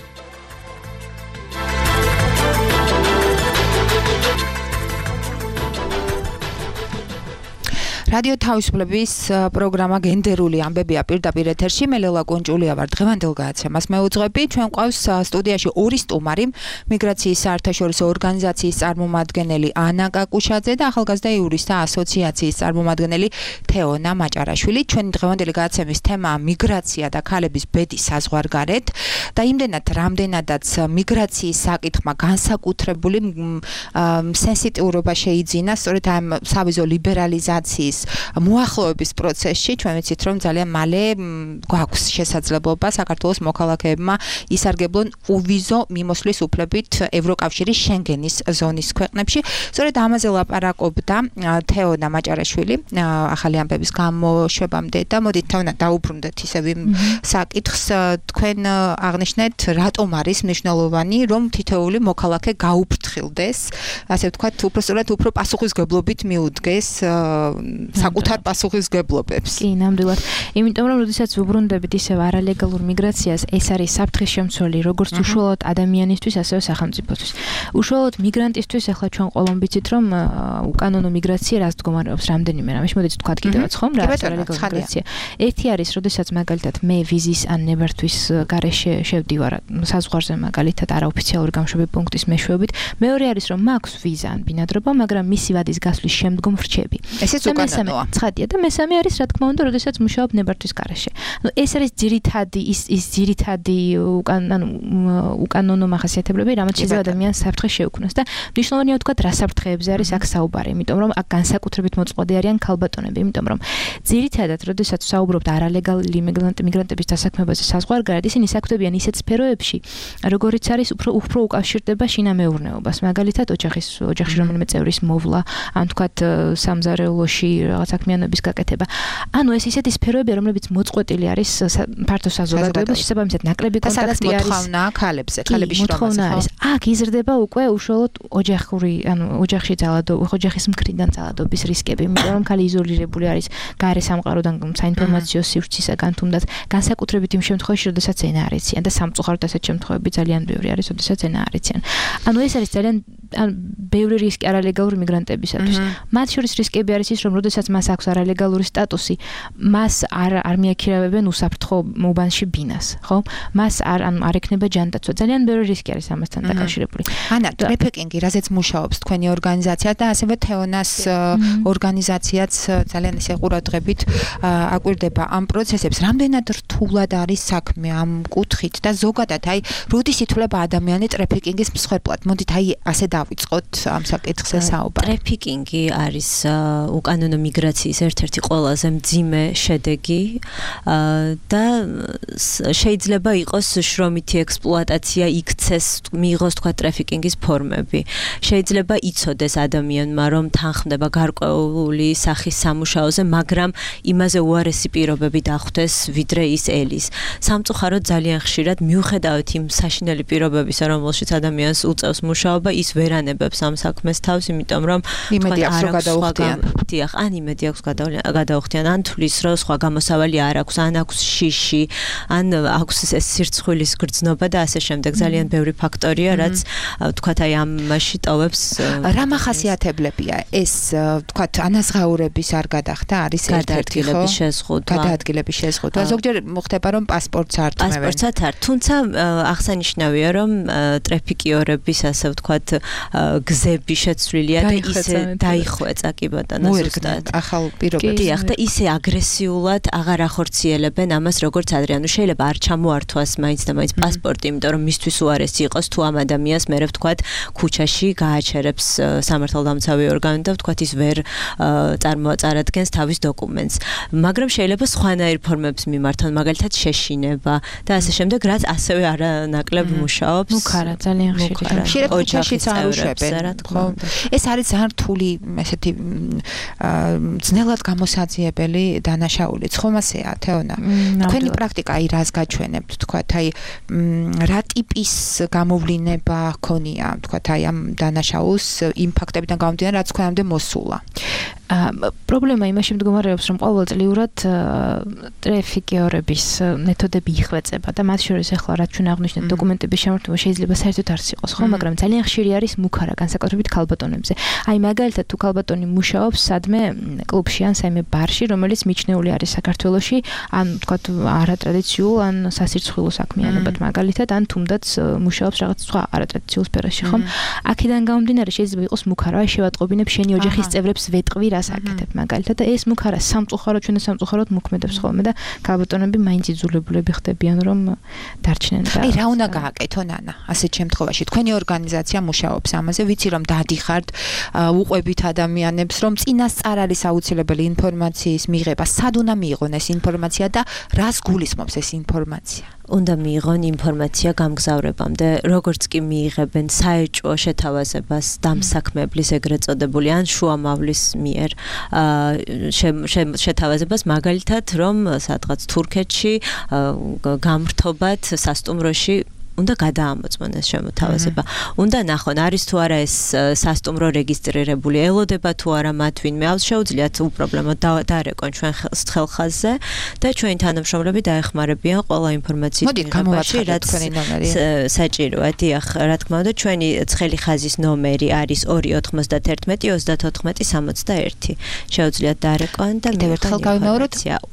რადიო თავისუფლების პროგრამა გენდერული ამბებია პირდაპირ ეთერში. მე ლელა კონჭულია ვარ. დღევანდელ გადაცემას მეუძღვები. ჩვენ ყავს სტუდიაში ორი სტუმარი, მიგრაციის საერთაშორისო ორგანიზაციის წარმომადგენელი ანა კაკუშაძე და ახალგაზრდა იურისტთა ასოციაციის წარმომადგენელი თეონა მაჭარაშვილი. ჩვენი დღევანდელი გადაცემის თემაა მიგრაცია და ქალების ბედი საზღვარგარეთ და იმდენად რამდენადაც მიგრაციის საკითხმა განსაკუთრებული სენსიტიურობა შეიძინა სწორედ ამ სავიზო ლიბერალიზაციის მოახლოების პროცესში. ჩვენ ვიცით, რომ ძალიან მალე გვაქვს შესაძლებლობა საქართველოს მოქალაქეებმა ისარგებლონ უვიზო მიმოსვლის უფლებით ევროკავშირის შენგენის ზონის ქვეყნებში. სწორედ ამაზე ლაპარაკობდა თეონა მაჭარაშვილი ახალი ამბების გამოშვებამდე და მოდით თეონა დაუბრუნდეთ ისევ იმ საკითხს. თქვენ აღნიშნეთ, რატომ არის მნიშვნელოვანი, რომ თითოეული მოქალაქე გაუფრთხილდეს, ასე ვთქვათ, უფრო პასუხისმგებლობით მიუდგეს საკუთარ პასუხისმგებლობებს. კი, ნამდვილად. იმიტომ რომ როდესაც ვუბრუნდებით ისევ არალეგალურ მიგრაციას, ეს არის საფრთხის შემცველი, როგორც უშუალოდ ადამიანისთვის, ასევე სახელმწიფოსთვის. უშუალოდ მიგრანტისთვის ახლა ჩვენ ყველამ ვიცით, რომ უკანონო მიგრაცია რას მდგომარეობს რამდენიმე რამეში. მოდით ვთქვათ კიდევაც ხომ, რა არის არალეგალური მიგრაცია. ერთი არის, როდესაც მაგალითად მე ვიზის ან ნებართვის გარეშე შევდივარ საზღვარზე მაგალითად არაოფიციალური გამშვები პუნქტის მეშვეობით. მეორე არის, რომ მაქვს ვიზა ან ბინადრობა, მაგრამ მისი ვადის გასვლის შემდგომ ვრჩები. ესეც უკანონოა. ცხადია და მესამე არის, რა თქმა უნდა, როდესაც მუშაობ ნებართვის გარეშე. ეს არის ძირითადი უკანონო მახასიათებლები, რამაც შეიძლება ადამიანს საფრთხე შეუქმნას და მნიშვნელოვანია ვთქვათ, რა საფრთხეებზე არის აქ საუბარი, იმიტომ რომ აქ განსაკუთრებით მოწყვლადი არიან ქალბატონები, იმიტომ რომ ძირითადად, როდესაც ვსაუბრობთ არალეგალური მიგრანტების დასაქმებაზე საზღვარგარეთ, ისინი საქმდებიან ისეთ სფეროებში, როგორიც არის უფრო უკავშირდება შინამეურნეობას, მაგალითად ოჯახში რომელიმე წევრის მოვლა, ან ვთქვათ სამზარეულოში რაღაც საქმიანობის გაკეთება. ანუ ეს ისეთი სფეროებია, რომლებიც მოწყვეტილი არის ფართო საზოგადოებას, შესაბამისად ნაკლები კონტაქტი არის. მოთხოვნა ქალებზე, ქალების შრომაზე. აქ იზრდება უკვე უშუალოდ ოჯახში ოჯახის მხრიდან ძალადობის რისკები, იმიტომ რომ ქალი იზოლირებული არის გარე სამყაროდან, საინფორმაციო სივრცისაგან, თუნდაც განსაკუთრებით იმ შემთხვევაში, როდესაც ენა არ იციან და სამწუხაროდ ასეთ შემთხვევები ძალიან ბევრი არის, როდესაც ენა არ იციან. ანუ ეს არის ძალიან ბევრი რისკი არალეგალური მიგრანტებისათვის. მათ შორის რისკები არის ის, რომ როდესაც მას აქვს არალეგალური სტატუსი, მას არ მიაქირავებენ უსაფრთხო უბანში ბინას, ხო? მას არ ექნება ჯანდაცვა. ძალიან ბევრი რისკი არის ამასთან დაკავშირებული. ანა, ტრეფიკინგი, რაზეც მუშაობს თქვენი ორგანიზაცია და ასევე თეონას ორგანიზაციაც ძალიან ესე ყურადღებით აკვირდება ამ პროცესებს. რამდენად რთულად არის საქმე ამ კუთხით და ზოგადად აი როდის ითვლება ადამიანი ტრეფიკინგის მსხვერპლად? მოდით აი ასე დავიწყოთ ამ საკითხზე საუბარი. ტრეფიკინგი არის უკანონო მიგრაციის ერთ-ერთი ყველაზე მძიმე შედეგი და შეიძლება იყოს შრომითი ექსპლუატაცია, იქცეს, მიიღოს თქვა ტრეფიკინგის ფორმები. შეიძლება იცოდეს ადამიანმა, რომ თანხმდება გარკვეული სახის სამუშაოზე, მაგრამ იმაზე უარესი პირობები დახვდეს, ვიდრე ის ელის. სამწუხაროდ ძალიან ხშირად მიუხედავად იმ საშინელი პირობებისა, რომელშიც ადამიანს უწევს მუშაობა, ის ვერ ანებებს ამ საქმეს თავს, იმიტომ რომ იმედი აქვს რომ გადაუხდიან. დიახ, ან იმედი აქვს გადაუხდიან, ან თulis რომ სხვა გამოსავალი არ აქვს, ან აქვს შიში, ან აქვს ეს სირცხვილის გრძნობა და ასე შემდეგ. ძალიან ბევრი ფაქტორია, რაც თქვათ აი ამაში ტოვებს. რა მახასიათებლებია ეს თქვათ ანაზღაურების არ გადახდა არის ერთ-ერთი გადაადგილების შეზღუდვა. ზოგჯერ მოხდება რომ პასპორტს არ თმევენ. პასპორტსაც არ, თუმცა აღსანიშნავია რომ ტრეფიკიორების ასე ვთქვათ გზები შეცვლილია და ისე დაიხვეწა კი ბატონო ზუსტად. ახალ პირობებს. დიახ, და ისე აგრესიულად აღარ ახორციელებენ ამას როგორც ადრე. ანუ შეიძლება არ ჩამოართვას მაინც და მაინც პასპორტი, იმიტომ რომ მისთვის უარესი იყოს თუ ამ ადამიანს მერე ვთქვათ ქუჩაში გააჩერებს სამართალდამცავი ორგანო და ვთქვათ ის ვერ წარმოაწარადგენს თავის დოკუმენტს. მაგრამ შეიძლება სხვანაირ ფორმებს მიმართონ, მაგალითად შეშინება და ასე შემდეგ, რაც ასევე არანაკლებ მუშაობს. მუქარა, ძალიან ხშირად. ხშირად ქუჩაშიც არ უშვებენ. ეს არის ძალიან რთული ესეთი ძნელად გამოსაძიებელი დანაშაულიც, ხომ ასეა, თეონა? თქვენი პრაქტიკა აი რას გაჩვენებთ, თქვათ აი რა ტიპის გამოვლენა ქონია, თქვათ აი ამ დანაშაულს იმ ფაქტებიდან გამომდინარე, რაც თქვენამდე მოსულა. პრობლემა იმაში მდგომარეობს, რომ ყოველწლიურად ტრეფიკიორების მეთოდები იხვეწება და მათ შორის ახლა რაც ჩვენ აღვნიშნეთ დოკუმენტების შემართება შეიძლება საერთოდ არც იყოს, ხო, მაგრამ ძალიან ხშირი არის მუქარა, განსაკუთრებით ქალბატონებზე. აი მაგალითად თუ ქალბატონი მუშაობს სადმე კლუბში ან საიმე ბარში, რომელიც მიჩნეული არის საქართველოში, ან თქვათ არატრადიციულ, ან სასირცხვილო საქმიანობად მაგალითად, ან თუნდაც მუშაობს რაღაც სხვა არატრადიციულ სფეროში, ხო? აქედან გამომდინარე შეიძლება იყოს მუქარა, აი შევატყობინებ შენი ოჯახის წევრებს ვეტყვი რას აკეთებ მაგალითად და ეს მუქარა სამწუხაროდ ჩვენ სამწუხაროდ მოქმედებს ხოლმე და ქალბატონები მაინც იძულებულები ხდებიან რომ დარჩნენ და აი რა უნდა გააკეთონ ანა ასეთ შემთხვევაში თქვენი ორგანიზაცია მუშაობს ამაზე ვიცი რომ დადიხართ უყვებით ადამიანებს რომ წინასწარ არის აუცილებელი ინფორმაციის მიღება სად უნდა მიიღონ ეს ინფორმაცია და რას გულისხმობს ეს ინფორმაცია უნდა მიიღონ ინფორმაცია გამგზავრებამდე, როგორც კი მიიღებენ საეჭვო შეთავაზებას დამსაქმებლის ეგრეთ წოდებული ან შუამავლის მიერ შეთავაზებას, მაგალითად, რომ სადღაც თურქეთში გამრთობად სასტუმროში უნდა გადაამოწმონ ეს შემოთავაზება. უნდა ნახონ, არის თუ არა ეს სასტუმრო რეგისტრირებული, ელოდება თუ არა მათ ვინმე, შეუძლიათ უპრობლემოდ დარეკონ ჩვენ ხელხაზზე და ჩვენი თანამშრომლები დაეხმარებიან ყველა ინფორმაციის მიღებაში, რაც საჭიროა. დიახ, რა თქმა უნდა, ჩვენი ცხელი ხაზის ნომერი არის 291 34 61. შეუძლიათ დარეკონ და მივერთხელ გავიმეოროთ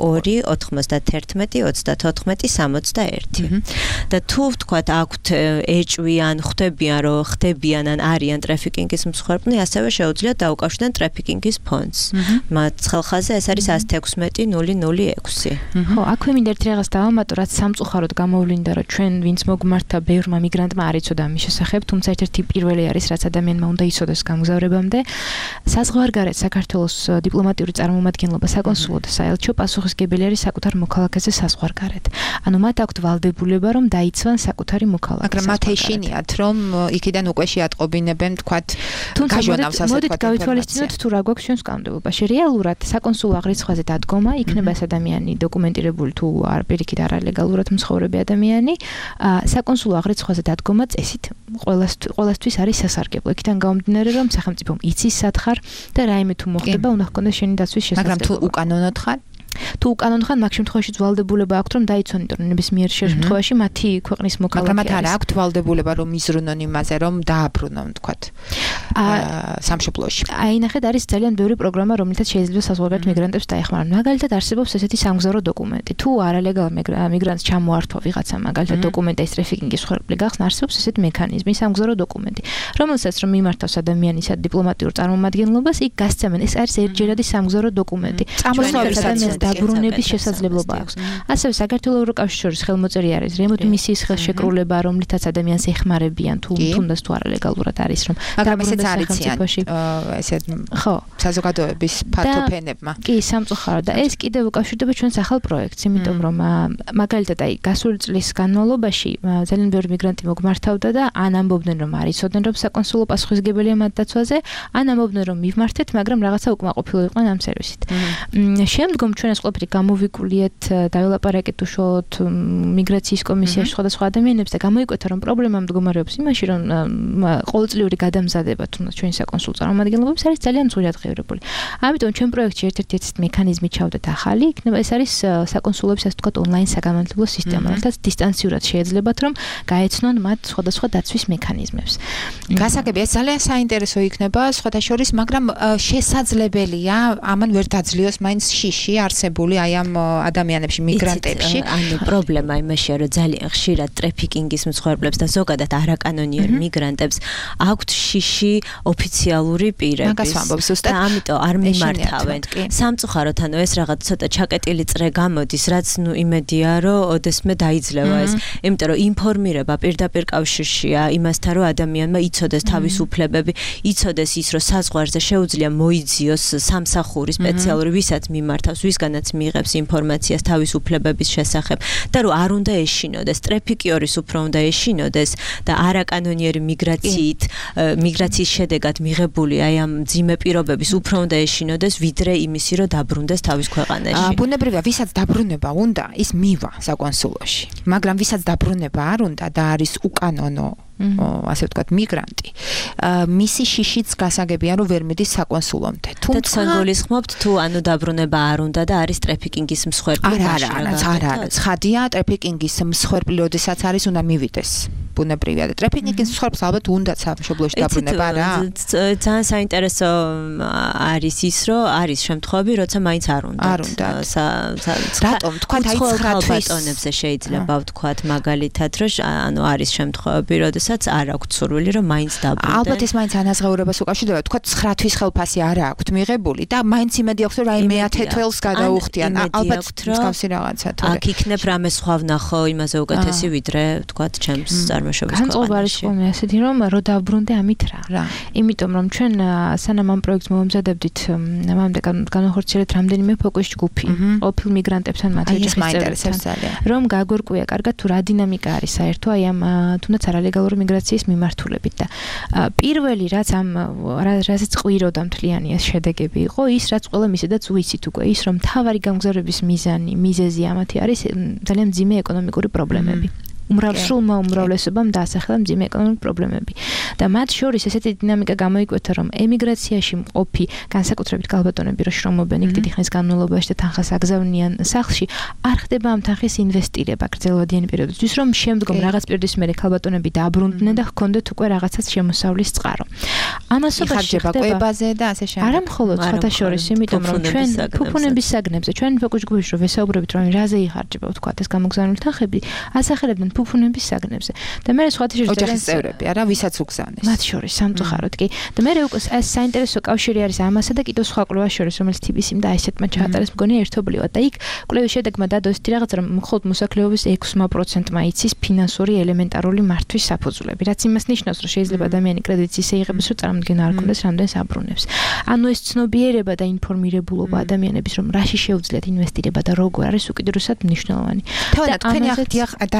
291 34 61. და თუ ვთქვათ აქვთ ეჭვიან, ხვდებიან, რომ ხდებიან ან არიან ტრეფიკინგის მსხვერპლი, ასევე შეუძლიათ დაუკავშირდნენ ტრეფიკინგის ფონდს. მათ ხელხაზზე ეს არის 116-006. ხო, აქვე მინდა ერთი რაღაც დავამატო, რაც სამწუხაროდ გამოვლინდა, რომ ჩვენ ვინც მოგმართა ბევრმა მიგრანტმა არ იცოდა ამის შესახებ, თუმცა ერთ-ერთი პირველი არის, რაც ადამიანმა უნდა იცოდეს გამგზავრებამდე. საზღვარგარეთ საქართველოს დიპლომატიური წარმომადგენლობა, საკონსულო და საელჩო პასუხისმგებელი არის საკუთარ მოქალაქეზე საზღვარგარეთ. ანუ მათ აქვთ ვალდებულება, რომ დაიცვან საკუთარი საკუთარი მოქალაქე. მაგრამ მათ ეშინიათ რომ იქიდან უკვე შეატყობინებენ თქვათ გაჟონავს ასე მოდით გავითვალისწინოთ თუ რა გვაქვს ჩვენს კანონმდებლობაში. რეალურად საკონსულო აღრიცხვაზე დადგომა იქნება ეს ადამიანი დოკუმენტირებული თუ არ პირიქით არა ლეგალურად მცხოვრები ადამიანი, საკონსულო აღრიცხვაზე დადგომა წესით ყველასთვის არის სასარგებლო. იქიდან გამომდინარე რომ სახელმწიფომ იცის სათხარ და რაიმე თუ მოხდება უნდა ჰქონდეს შენი დაცვის შესაძლებლობა. მაგრამ თუ უკანონოდ ხარ თუ უკანონოდ ხარ, მაგ შემთხვევაში ვალდებულება აქვს რომ დაიცვან, იმიტომ რომ ნებისმიერ შემთხვევაში მათი ქვეყნის მოქალაქე მაგრამ მათ არ აქვთ ვალდებულება რომ იზრუნონ იმაზე რომ დააბრუნონ თქვათ სამშობლოში. აინახეთ არის ძალიან ბევრი პროგრამა რომელთაც შეიძლება საზღვარგარეთ მიგრანტებს დაეხმარონ. მაგალითად არსებობს ესეთი სამგზავრო დოკუმენტი. თუ არალეგალ მიგრანტს ჩამოართვა ვიღაცა მაგალითად დოკუმენტი ის ტრაფიკინგის ხერხი გახსნა, არსებობს ესეთი მექანიზმი სამგზავრო დოკუმენტი. რომელსაც რომ მიმართავს ადამიანის დიპლომატიურ წარმომადგენლობას, იქ გასცემენ. ეს არის ერთჯერადი სამგზავრო დოკუმენტი. ადამიანის დაბრუნების შესაძლებლობა აქვს. ასევე საქართველოს ევროკავშირის შორის ხელმოწერი არის რემონტ მისიის ხელშეკრულება, რომლითაც ადამიანს ეხმარებიან თუ თუნდაც თუ არალეგალურად არის რომ დაბრუნდეს სახელმწიფოში. ესე ხო, საზოგადოების ფათოფენებმა. კი, სამწუხაროდ და ეს კიდევ უკავშირდება ჩვენს ახალ პროექტს, იმიტომ რომ მაგალითად აი გასული წლის განმავლობაში ძალიან ბევრი მიგრანტი მოგმართავდა და ან ამბობდნენ რომ არ იცოდნენ რომ საკონსულო პასუხისმგებელია მათ დაცვაზე, ან ამბობდნენ რომ მივმართეთ, მაგრამ რაღაცა უკმაყოფილო იყვნენ ამ სერვისით. შემდგომ ჩვენ ეს ყველაფერი გამოვიკულიეთ, დაველაპარაკეთ უშუალოდ მიგრაციის კომისიაში სხვადასხვა ადამიანებს და გამოიკვეთა რომ პრობლემა მდგომარეობს იმაში რომ ყოველწლიური გადამზადება თუნდაც ჩვენი საკონსულო წარმომადგენლობების არის ძალიან ძვირად ღირებული. ამიტომ ჩვენ პროექტში ერთ-ერთი ეს მექანიზმი ჩავდეთ ახალი, იქნება ეს არის საკონსულოების ასე ვთქვათ ონლაინ საგამართლებლო სისტემა, რომელთაც დისტანციურად შეეძლებათ რომ გაეცნონ მათ სხვადასხვა დაცვის მექანიზმებს. გასაგები ეს ძალიან საინტერესო იქნება სხვათა შორის, მაგრამ შესაძლებელია ამან ვერ დაძლიოს მაინც შიში არსებული აი ამ ადამიანებში, მიგრანტებში. ანუ პრობლემა იმაშია, რომ ძალიან ხშირად ტრაფიკინგის მსხვერპლებს და ზოგადად არაკანონიერ მიგრანტებს აქვთ შიში ოფიციალური პირების. და ამიტომ არ მიმართავენ. სამწუხაროდ, ანუ ეს რაღაც ცოტა ჩაკეტილი წრე გამოდის, რაც ნუ იმედია, რომ ოდესმე დაიძლევა ეს. იმიტომ რომ ინფორმირება პირდაპირ კავშირშია იმასთან, რომ ადამიანმა იცოდეს თავისუფლებები, იცოდეს ის, რომ საზღვარზე შეუძლია მოიძიოს სამსახური სპეციალური, ვისაც მიმართავს, ვისგანაც მიიღებს ინფორმაციას თავისუფლებების შესახებ და რომ არ უნდა ეშინოდეს, ტრაფიკიორის უფრო უნდა ეშინოდეს და არაკანონიერი მიგრაციის შედეგად მიღებული აი ამ მძიმე პირობების უფრო უნდა ეშინოდეს, ვიდრე იმისი, რომ დაბრუნდეს თავის ქვეყანაში. ბუნებრივია, ვისაც დაბრუნება უნდა, ის მივა საკონსულოში. მაგრამ ვისაც დაბრუნება არ უნდა და არის უკანონო ასე ვთქვათ მიგრანტი, მისი შიშიც გასაგებია რომ ვერ მიდის საკონსულომდე. თუმცა გულისხმობთ თუ ანუ დაბრუნება არ უნდა და არის ტრაფიკინგის მსხვერპლი. არა, ცხადია ტრაფიკინგის მსხვერპლი, როდესაც არის უნდა მივიდეს. ბუნებრივია და ტრაფიკინგის მსხვერპლს ალბათ უნდა სამშობლოში დაბრუნება რა. ძალიან საინტერესო არის ის, რომ არის შემთხვევები, როცა მაინც არ უნდა. არ უნდა. რატომ? თქვათ აი 9 ბატონებზე შეიძლება ვთქვათ მაგალითად, რომ ანუ არის შემთხვევები, როდესაც არ აქვს სურვილი, რომ მაინც დაბრუნდნენ. ალბათ ეს მაინც ანაზღაურებას უკავშირდება, თქვათ 9 თვის ხელფასი არ აქვს მიღებული და მაინც იმედი აქვს, რომ აი მე-10 თველს გადაუხდიან. ალბათ მსგავსი რაღაცა თორე. აქ იქნებ რამე სხვა ვნახო, იმაზე უკეთესი ვიდრე ვთქვათ ჩემს წარმოშობის განწყობა არის ხოლმე ასეთი რომ დაბრუნდე ამით რა. იმიტომ რომ ჩვენ სანამ ამ პროექტს მომზადებდით, მამამდე განახორციელეთ რამდენიმე ფოკუს ჯგუფი, ყოფილ მიგრანტებთან მათ ეჯახისწევრებთან, რომ გაგვერკვია კარგად თუ რა დინამიკა არის საერთო აი ამ თუნდაც არალეგალური მიგრაციის მიმართულებით და პირველი რაც რაზეც ყვიროდა მთლიანი ეს შედეგები იყო ის რაც ყველა მისედაც უიცით უკვე ის რომ მთავარი გამგზავრების მიზეზი ამათი არის ძალიან მძიმე ეკონომიკური პრობლემები. სრულმა უმრავლესობამ დაასახელა მძიმე ეკონომიკური პრობლემები და მათ შორის ესეთი დინამიკა გამოიკვეთა რომ ემიგრაციაში მყოფი განსაკუთრებით ქალბატონები რო შრომობენ იქ დიდი ხნის განმავლობაში და თანხას აგზავნიან სახლში არ ხდება ამ თანხის ინვესტირება გრძელვადიანი პერიოდისთვის რომ შემდგომ რაღაც პერიოდის მერე ქალბატონები დაბრუნდნენ და ჰქონდეთ უკვე რაღაცას შემოსავლის წყარო. ამასობაში კვებაზე და ასე შემდეგ. არა მხოლოდ სხვათა შორის, იმიტომ რომ ჩვენ ფუფუნების საგნებზე ჩვენ ფოკუს ჯგუფში რომ ვესაუბრებით რომ რაზე იხარჯება ვთქვათ ეს გამოგზავნილი თანხები ასახელებდნენ ფუფუნების საგნებზე და მე სხვათა შორის ოჯახის წევრები არა ვისაც უგზავნეს მათ შორის სამწუხაროდ კი და მე უკვე ეს საინტერესო კავშირი არის ამასა და კიდევ სხვა კვლევას შორის რომელიც TBC-მ და ICET-მა ჩაატარეს მგონია ერთობლივად და იქ კვლევის შედეგმა დადოს ის რაღაც რომ მხოლოდ მოსახლეობის 6%-მა იცის ფინანსური ელემენტარული მართვის საფუძვლები რაც იმას ნიშნავს რომ შეიძლება ადამიანი კრედიტს ისე იღებს რომ წარმოქმნა არ ქონდეს რამდენს აბრუნებს ანუ ეს ცნობიერება და ინფორმირებულობა ადამიანების რომ რაში შეუძლიათ ინვესტირება და როგორ არის უკიდურესად მნიშვნელოვანი და თქვენი ახთია დაასრულეთ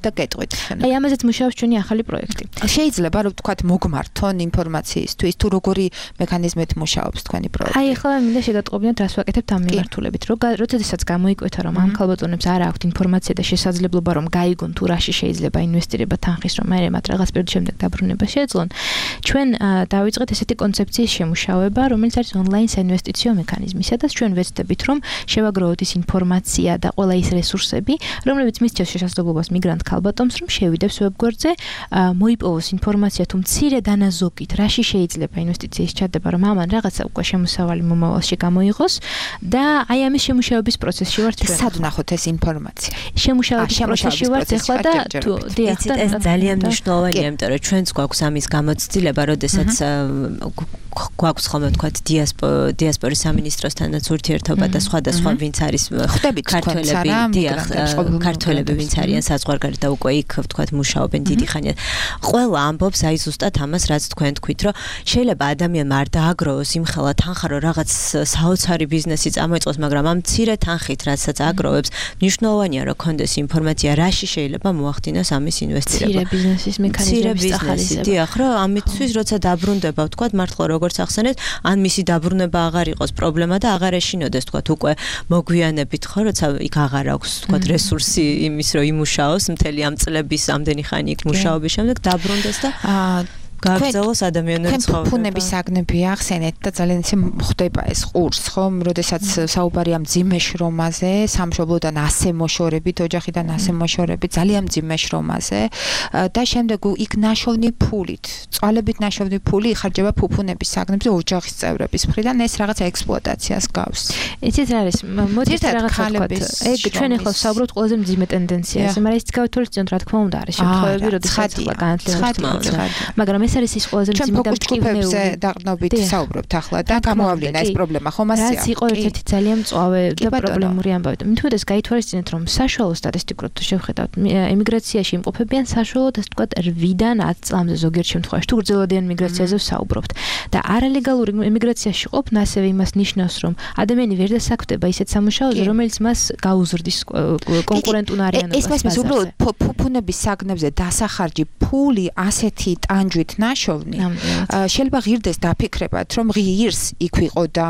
და გეტყვით. აი ამაზეც მუშაობს ჩვენი ახალი პროექტი. შეიძლება რომ თქვათ მოგმართონ ინფორმაციისთვის თუ როგორი მექანიზმით მუშაობს თქვენი პროექტი. აი ახლა მინდა შეგატყობინოთ რას ვაკეთებთ ამ მიმართულებით. როდესაც გამოიკვეთა რომ ამ ქალბატონებს არ აქვთ ინფორმაცია და შესაძლებლობა რომ გაიგონ თუ რაში შეიძლება ინვესტირება თანხის რომ მე მათ რაღაც პერიოდის შემდეგ დაბრუნება შეეძლონ, ჩვენ დავიწყეთ ესეთი კონცეფციის შემუშავება, რომელიც არის ონლაინ საინვესტიციო მექანიზმი, სადაც ჩვენ ვეცდებით რომ შევაგროვოთ ის ინფორმაცია და ყველა ის რესურსები, რომლებიც მისცემს შესაძლებლობას მიგრანტ ქალბატონს რომ შევიდებს ვებგვერდზე, მოიპოვოს ინფორმაცია თუ მცირე დანაზოგით რაში შეიძლება ინვესტიციის ჩადება, რომ ამან რაღაცა უკვე შემოსავალი მომავალში გამოიღოს და აი ამის შემუშავების პროცესში ვართ ჩვენ. სად ვნახოთ ეს ინფორმაცია? შემუშავების პროცესში ვართ ახლა და ეს ძალიან მნიშვნელოვანია, იმიტომ რომ ჩვენც გვაქვს ამის გამოცდილება, როდესაც გვაქვს ხოლმე თქვათ დიასპორის სამინისტროსთანაც ურთიერთობა და სხვადასხვა ვინც არის ქართველები ვინც არიან საზღვარგარეთ და უკვე იქ თქვათ მუშაობენ დიდი ხანია. ყველა ამბობს აი ზუსტად ამას, რაც თქვენ თქვით, რომ შეიძლება ადამიანმა არ დააგროვოს იმხელა თანხა, რომ რაღაც საოცარი ბიზნესი წამოიწყოს, მაგრამ ამ მცირე თანხით, რასაც აგროვებს, მნიშვნელოვანია, რომ კონდეს ინფორმაცია, რაში შეიძლება მოახდინოს ამის ინვესტირება. მცირე ბიზნესის მექანიზმების ახალისება. დიახ, რომ ამისთვის როცა დაბრუნდება, თქვათ, მართლა როგორც ახსენეთ, ან მისი დაბრუნება აღარ იყოს პრობლემა და აღარ ეშინოდეს, თქვათ, უკვე მოგვიანებით ხო, როცა იქ აღარ აქვს, თქვათ, რესურსი იმის, რომ იმუშაოს მთელი ამ წლების ამდენი ხანი იქ მუშაობის შემდეგ დაბრუნდეს და გააგრძელოს ადამიანური ცხოვრება. ფუნების საგნები ახსენეთ და ძალიან ისე ხდება ეს ყურს, ხომ, როდესაც საუბარია მძიმე შრომაზე, სამშობლოდან ასე მოშორებით, ოჯახიდან ასე მოშორებით, ძალიან მძიმე შრომაზე და შემდეგ იქ ნაშოვნი ფულით, წვალებით ნაშოვნი ფული იხარჯება ფუფუნების საგნებზე ოჯახის წევრების მხრიდან, ეს რაღაცა ექსპლუატაციას გავს. იცით რა არის? მოდით რაღაცა ვთქვათ. ეგ ჩვენ ახლა ვსაუბრობთ ყველაზე მძიმე ტენდენციაზე, მაგრამ ის გავთვალისწინოთ, რა თქმა უნდა, არის შემთხვევები, როდესაც ახლა განათლება, მაგრამ ეს არის ის ყველაზე მძიმე და მტკივნეულზე დაყრდნობით საუბრობთ ახლა და გამოავლინა ეს პრობლემა ხომ ასეა. რაც იყო ერთ-ერთი ძალიან მწვავე და პრობლემური ამბავი. მithmetes გაითვალისწინეთ რომ საშუალო სტატისტიკურად თუ შევხედავთ, ემიგრაციაში იმყოფებიან საშუალოდ ასე ვთქვათ 8-დან 10 წლამდე ზოგიერთ შემთხვევაში თუ გრძელვადიან მიგრაციაზე ვსაუბრობთ. და არალეგალური ემიგრაციაში ყოფნა ასევე იმას ნიშნავს, რომ ადამიანი ვერ დასაქმდება ისეთ სამუშაოზე, რომელიც მას გაუზრდის კონკურენტუნარიანობას. ეს მას უბრალოდ ფუფუნების საგნებზე დასახარჯი ფული ასეთი ტანჯვით ნაშოვნი შეიძლება ღირდეს დაფიქრებათ, რომ ღირს იქ ვიყო და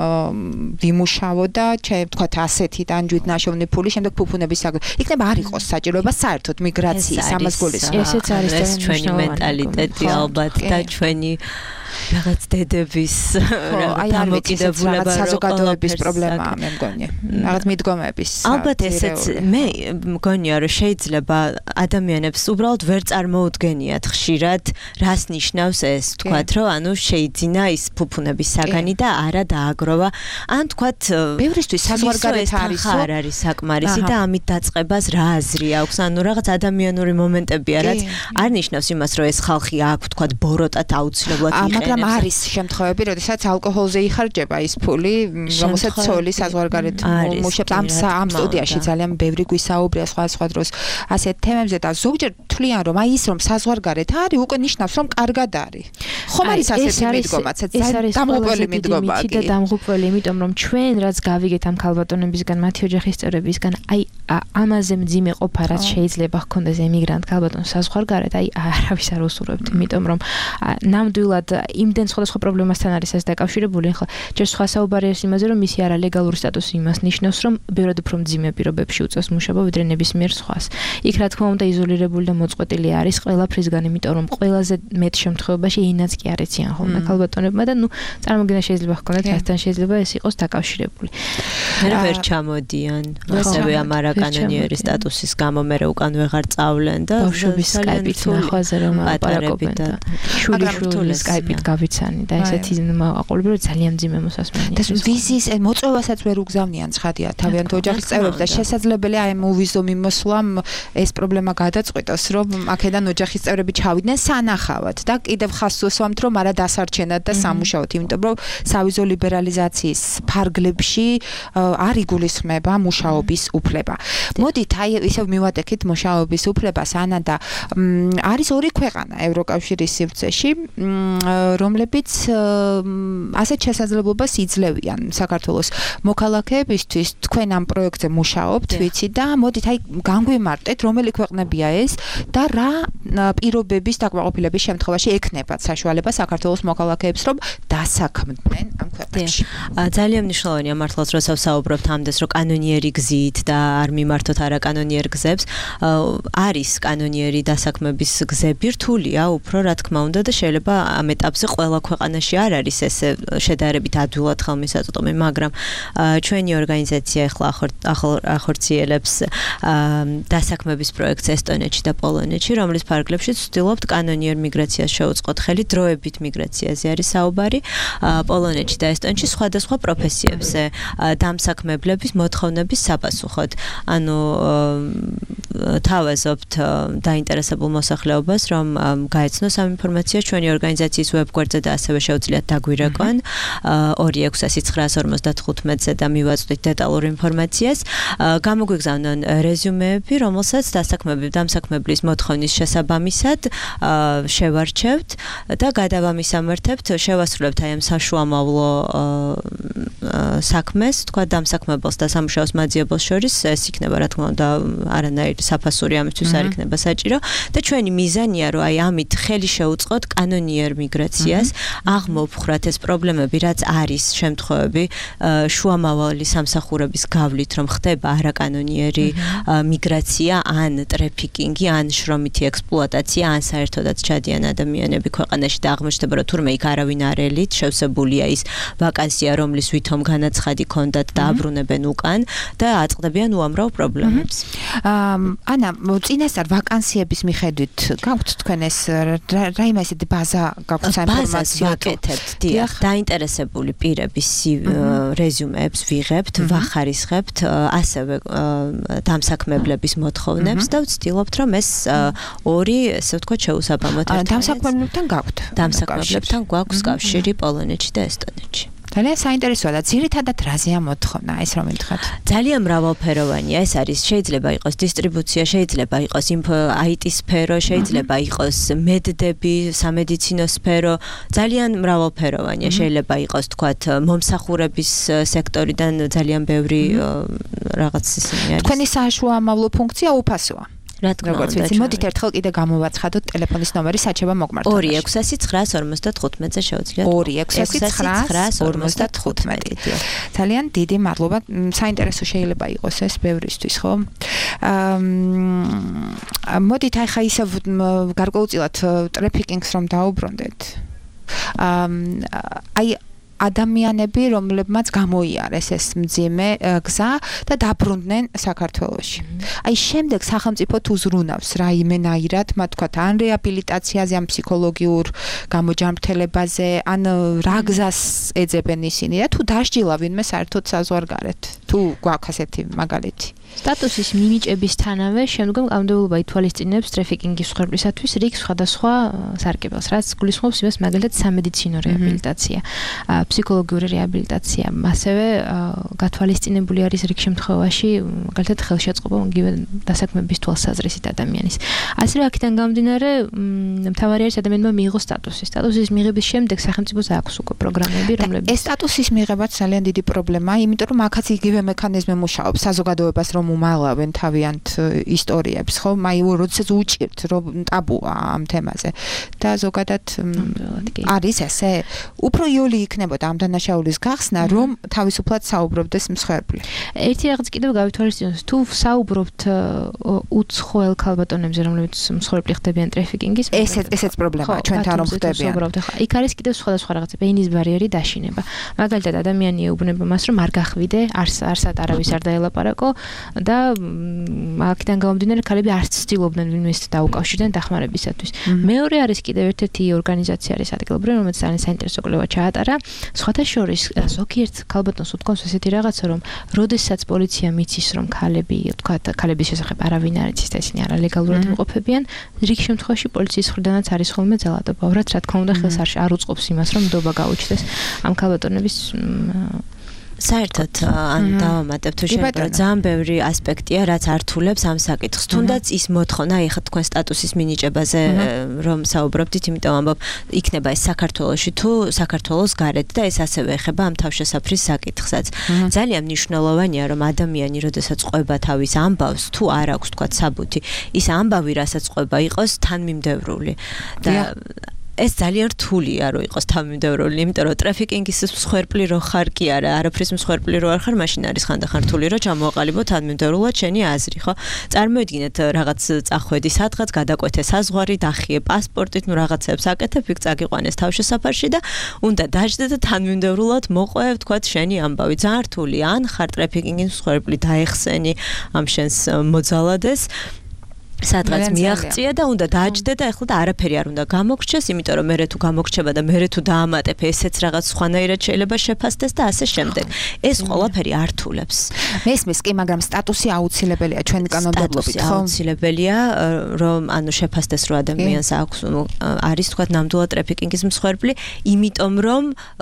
ვიმუშაო და თქვათ ასეთი ტანჯვით ნაშოვნი ფული შემდეგ ფუფუნების საგნ. იქნება არ იყოს საჭიროება საერთოდ მიგრაციის ამას გულისხმობს. ესეც არის ჩვენი მენტალიტეტი ალბათ და ჩვენი რაღაც დედების დამოკიდებულება საზოგადოების პრობლემაა, მე მგონია. რაღაც მიდგომების. ალბათ ესეც მე მგონია, რომ შეიძლება ადამიანებს უბრალოდ ვერ წარმოუდგენიათ ხშირად, რას ნიშნავს ეს, თქვათ, რომ ანუ შეიძინა ის ფუფუნების საგანი და არა დააგროვა. ან თქვათ, ბევრისთვის საზღვარგარეთ არ არის საკმარისი და ამით დაწყებას რა აზრი აქვს, ანუ რაღაც ადამიანური მომენტებია, რაც არ ნიშნავს იმას, რომ ეს ხალხი აქვს, თქვათ, ბოროტად აუცილებლად მაგრამ არის შემთხვევები, როდესაც ალკოჰოლზე იხარჯება ის ფული, რომელსაც ცოლი საზღვარგარეთ მუშაობს. ამ სტუდიაში ძალიან ბევრი გვისაუბრია სხვა დროს ასეთ თემებზე და ზოგჯერ თვლიან, რომ აი ის რომ საზღვარგარეთ არის, უკვე ნიშნავს, რომ კარგად არის. ხომ არის ასეთი მიდგომაც, დამღუპველი მიდგომაა. და დამღუპველი, იმიტომ რომ ჩვენ რაც გავიგეთ ამ ქალბატონებისგან, მათი ოჯახის წევრებისგან, აი ამაზე მძიმე ყოფა, რაც შეიძლება ჰქონდეს ემიგრანტ ქალბატონს საზღვარგარეთ, აი არავის არ უსურვებთ, იმიტომ რომ ნამდვილად იმდენ სხვადასხვა პრობლემასთან არის ეს დაკავშირებული. ახლა ჯერ სხვა საუბარი არის იმაზე, რომ მისი არალეგალური სტატუსი იმას ნიშნავს, რომ ბევრად უფრო მძიმე პირობებში უწევს მუშაობა ვიდრე ნებისმიერ სხვას. იქ რა თქმა უნდა იზოლირებული და მოწყვეტილი არის ყველაფრისგან, იმიტომ რომ ყველაზე მეტ შემთხვევაში ენაც კი არ ეციან ხოლმე ქალბატონებმა და ნუ წარმოგიდგენთ შეიძლება ჰქონდეთ რასთან შეიძლება ეს იყოს დაკავშირებული. მე ვერ ჩამოდიან. ასევე ამ არაკანონიერი სტატუსის გამო მე უკან ვეღარ წავლენ და ბავშვების სკაიპით ნახვაზე რომ აპარაკობენ და შული სკაიპით გავიცანი და ესეთი აყოლები რომ ძალიან მძიმე მოსასმენია. და ვიზის მოწვევასაც ვერ უგზავნიან ცხადია თავიანთ ოჯახის წევრებს და შესაძლებელია აი მოვიზო მიმოსვლამ ეს პრობლემა გადაწყვიტოს, რომ აქედან ოჯახის წევრები ჩავიდნენ სანახავად და კიდევ ხასუსო ვთქვამთ, რომ არა დასარჩენად და სამუშაოდ, იმიტომ რომ სავიზო ლიბერალიზაციის ფარგლებში არ იგულისხმება მუშაობის უფლება. მოდით აი ისევ მივატეხით მუშაობის უფლებას, ანა და არის ორი ქვეყანა ევროკავშირის სივრცეში, რომლებიც ასეთ შესაძლებლობას იძლევიან საქართველოს მოქალაქეებისთვის. თქვენ ამ პროექტზე მუშაობთ, ვიცი და მოდით აი განგვიმარტეთ, რომელი ქვეყნებია ეს და რა პირობების დაკმაყოფილების შემთხვევაში ექნებათ საშუალება საქართველოს მოქალაქეებს, რომ დასაქმდნენ ამ ქვეყნებში. ძალიან მნიშვნელოვანია მართლაც, რომ საუბრობთ ამდენს, რომ კანონიერი გზით და არ მიმართოთ არაკანონიერ გზებს. არის კანონიერი დასაქმების გზები, რთულია უფრო, რა თქმა უნდა და შეიძლება ამ ეტაპზე ყველა ქვეყანაში არ არის ეს შედარებით ადვილად ხელმისაწვდომი, მაგრამ ჩვენი ორგანიზაცია ახლა ახორციელებს დასაქმების პროექტს ესტონეთში და პოლონეთში, რომლის ფარგლებშიც ვცდილობთ კანონიერ მიგრაციას შევუწყოთ ხელი, დროებით მიგრაციაზე არის საუბარი. პოლონეთში და ესტონეთში სხვადასხვა პროფესიებზე დამსაქმებლების მოთხოვნების საპასუხოდ. ანუ თავაზობთ დაინტერესებულ მოსახლეობას, რომ გაეცნოს ამ ინფორმაციას ჩვენი ორგანიზაციის ვებგვერდზე და ასევე შეუძლიათ დაგვირეკონ 2600-955-ზე და მივაწვდით დეტალურ ინფორმაციას. გამოგვიგზავნონ რეზიუმეები, რომელსაც დამსაქმებლის მოთხოვნის შესაბამისად შევარჩევთ და გადავამისამართებთ, შევასრულებთ აი ამ საშუამავლო საქმეს, თქვა დამსაქმებელს და სამუშაოს მაძიებელს შორის, ეს იქნება რა თქმა უნდა არანაირი საფასური ამისთვის არ იქნება საჭირო და ჩვენი მიზანია, რომ აი ამით ხელი შეუწყოთ კანონიერ მიგრაციას, აღმოვხვრათ ეს პრობლემები, რაც არის შემთხვევები შუამავალი სამსახურების გავლით, რომ ხდება არაკანონიერი მიგრაცია, ან ტრეფიკინგი, ან შრომითი ექსპლუატაცია, ან საერთოდაც ჩადიან ადამიანები ქვეყანაში და აღმოჩნდება, რომ თურმე იქ არავინ არ ელით, შევსებულია ის ვაკანსია, რომლის ვითომ განაცხადი ქონდათ და აბრუნებენ უკან და აწყდებიან უამრავ პრობლემებს. ანა, წინასწარ ვაკანსიების მიხედვით გაქვთ თქვენ ეს რაიმე ესეთი ბაზა გაქვთ საინფორმაციო ვაკეთებთ, დიახ, დაინტერესებული პირების რეზიუმეებს ვიღებთ, ვახარისხებთ, ასევე დამსაქმებლების მოთხოვნებს და ვცდილობთ, რომ ეს ორი, ესე ვთქვათ, შეუსაბამოთ ერთმანეთს. დამსაქმებლებთან გაქვთ? დამსაქმებლებთან გვაქვს კავშირი პოლონეთში და ესტონეთში. ძალიან საინტერესოა და ძირითადად რაზეა მოთხოვნა, ეს რომ ითქვათ? ძალიან მრავალფეროვანია, ეს არის, შეიძლება იყოს დისტრიბუცია, შეიძლება იყოს IT სფერო, შეიძლება იყოს მედდები, სამედიცინო სფერო, ძალიან მრავალფეროვანია, შეიძლება იყოს, თქვათ, მომსახურების სექტორიდან ძალიან ბევრი რაღაც ისინი არის. თქვენი საშუამავლო ფუნქცია უფასოა. რა თქმა უნდა, მოდით ერთხელ კიდე გამოვაცხადოთ ტელეფონის ნომერი საჩება მოგმართოთ. 2600-955-ზე შევძლიათ. 2600-955. ძალიან დიდი მადლობა. საინტერესო შეიძლება იყოს ეს ბევრისთვის, ხო? მოდით ახლა ისე გარკვეულწილად ტრეფიკინგს რომ დაუბრუნდეთ. აი ადამიანები, რომლებმაც გამოიარეს ეს მძიმე გზა და დაბრუნდნენ საქართველოში. აი შემდეგ სახელმწიფო თუ ზრუნავს რაიმენაირად, მათ თქვათ, ან რეაბილიტაციაზე, ან ფსიქოლოგიურ გამოჯანმრთელებაზე, ან რა გზას ეძებენ ისინი და თუ დასჯილა ვინმე საერთოდ საზღვარგარეთ. თუ გვაქვს ასეთი მაგალითი. სტატუსის მინიჭებისთანავე შემდგომ კანონმდებლობა ითვალისწინებს ტრეფიკინგის მსხვერპლისათვის რიგ სხვადასხვა სარგებელს, რაც გულისხმობს იმას, მაგალითად სამედიცინო რეაბილიტაცია, ფსიქოლოგიური რეაბილიტაცია, ასევე გათვალისწინებული არის რიგ შემთხვევაში, მაგალითად ხელშეწყობა იგივე დასაქმების თვალსაზრისით ადამიანის. ასევე აქედან გამომდინარე, მთავარი არის ადამიანმა მიიღოს სტატუსი. სტატუსის მიღების შემდეგ სახელმწიფოს აქვს უკვე პროგრამები, რომლებიც ეს სტატუსის მიღებაც ძალიან დიდი პრობლემაა, იმიტომ რომ აქაც იგივე მექანიზმი მუშაობს, საზოგადოებას რომ უმალავენ თავიანთ ისტორიებს, ხო? აი, როდესაც უჭირთ, რომ ტაბუა ამ თემაზე. და ზოგადად არის ესე, უფრო იოლი იქნებოდა ამ დანაშაულის გახსნა, რომ თავისუფლად საუბრობდეს მსხვერპლი. ერთი რაღაც კიდევ გავითვალისწინოთ, თუ საუბრობთ უცხოელ ქალბატონებზე, რომლებიც მსხვერპლი ხდებიან ტრეფიკინგის, ესეც პრობლემაა ჩვენთან რომ ხდებიან. იქ არის კიდევ სხვადასხვა რაღაცები, ენის ბარიერი დაშინება. მაგალითად, ადამიანი ეუბნება მას, რომ არ გახვიდე, არსად არავის არ დაელაპარაკო, და აქედან გამომდინარე ქალები არც ცდილობდნენ ვინმეს დაუკავშირდნენ დახმარებისათვის. მეორე არის კიდევ ერთ-ერთი ორგანიზაცია არის ადგილობრივი, რომელიც ძალიან საინტერესო კვლევა ჩაატარა. სხვათა შორის ზოგიერთ ქალბატონს უთქვამს ესეთი რაღაცა, რომ როდესაც პოლიცია მიცის, რომ ქალების შესახებ არავინ არ იცის და ისინი არალეგალურად იმყოფებიან, რიგ შემთხვევაში პოლიციის მხრიდანაც არის ხოლმე ძალადობა. რაც რა თქმა უნდა ხელს არ უწყობს იმას, რომ ნდობა გაუჩნდეს ამ ქალბატონების საერთოდ ან დავამატებ თუ შეიძლება ძალიან ბევრი ასპექტია რაც ართულებს ამ საკითხს თუნდაც ის მოთხოვნა ეხლა თქვენ სტატუსის მინიჭებაზე რომ საუბრობდით იმიტომ ამბობ იქნება ეს საქართველოში თუ საქართველოს გარეთ და ეს ასევე ეხება ამ თავშესაფრის საკითხსაც ძალიან მნიშვნელოვანია რომ ადამიანი როდესაც ყვება თავის ამბავს თუ არ აქვს თქვა საბუთი ის ამბავი რასაც ყვება იყოს თანმიმდევრული და ეს ძალიან რთულია რომ იყოს თანმიმდევრული, იმიტომ რომ ტრაფიკინგის მსხვერპლი რო ხარ კი არა, არაფრის მსხვერპლი რო არ ხარ, მაშინ არის ხანდახან რთული რომ ჩამოაყალიბო თანმიმდევრულად შენი აზრი, ხო? წარმოიდგინეთ რაღაც წახვედი სადღაც, გადაკვეთე საზღვარი, დახიე პასპორტით, ნუ რაღაცებს აკეთებ, იქ წაგიყვანეს თავშესაფარში და უნდა დაждდე და თანმიმდევრულად მოყვე, თქვათ, შენი ამბავი. ძალიან რთულია, ან ხარ ტრაფიკინგის მსხვერპლი, დაეხსენი ამ შენს მოძალადეს. სადღაც მიაღწია და უნდა დააჯდე და ეხლა და არაფერი არ უნდა გამოგრჩეს, იმიტომ რომ მე თუ გამოგრჩება და მე თუ დაამატებ, ესეც რაღაც სხვანაირად შეიძლება შეფასდეს და ასე შემდეგ. ეს ყველაფერი ართულებს. მესმის კი, მაგრამ სტატუსი აუცილებელია ჩვენი კანონმდებლობით, ხო? აუცილებელია, რომ ანუ შეფასდეს რომ ადამიანს აქვს არის თქვა ნამდვილად ტრაფიკინგის მსხვერპლი, იმიტომ რომ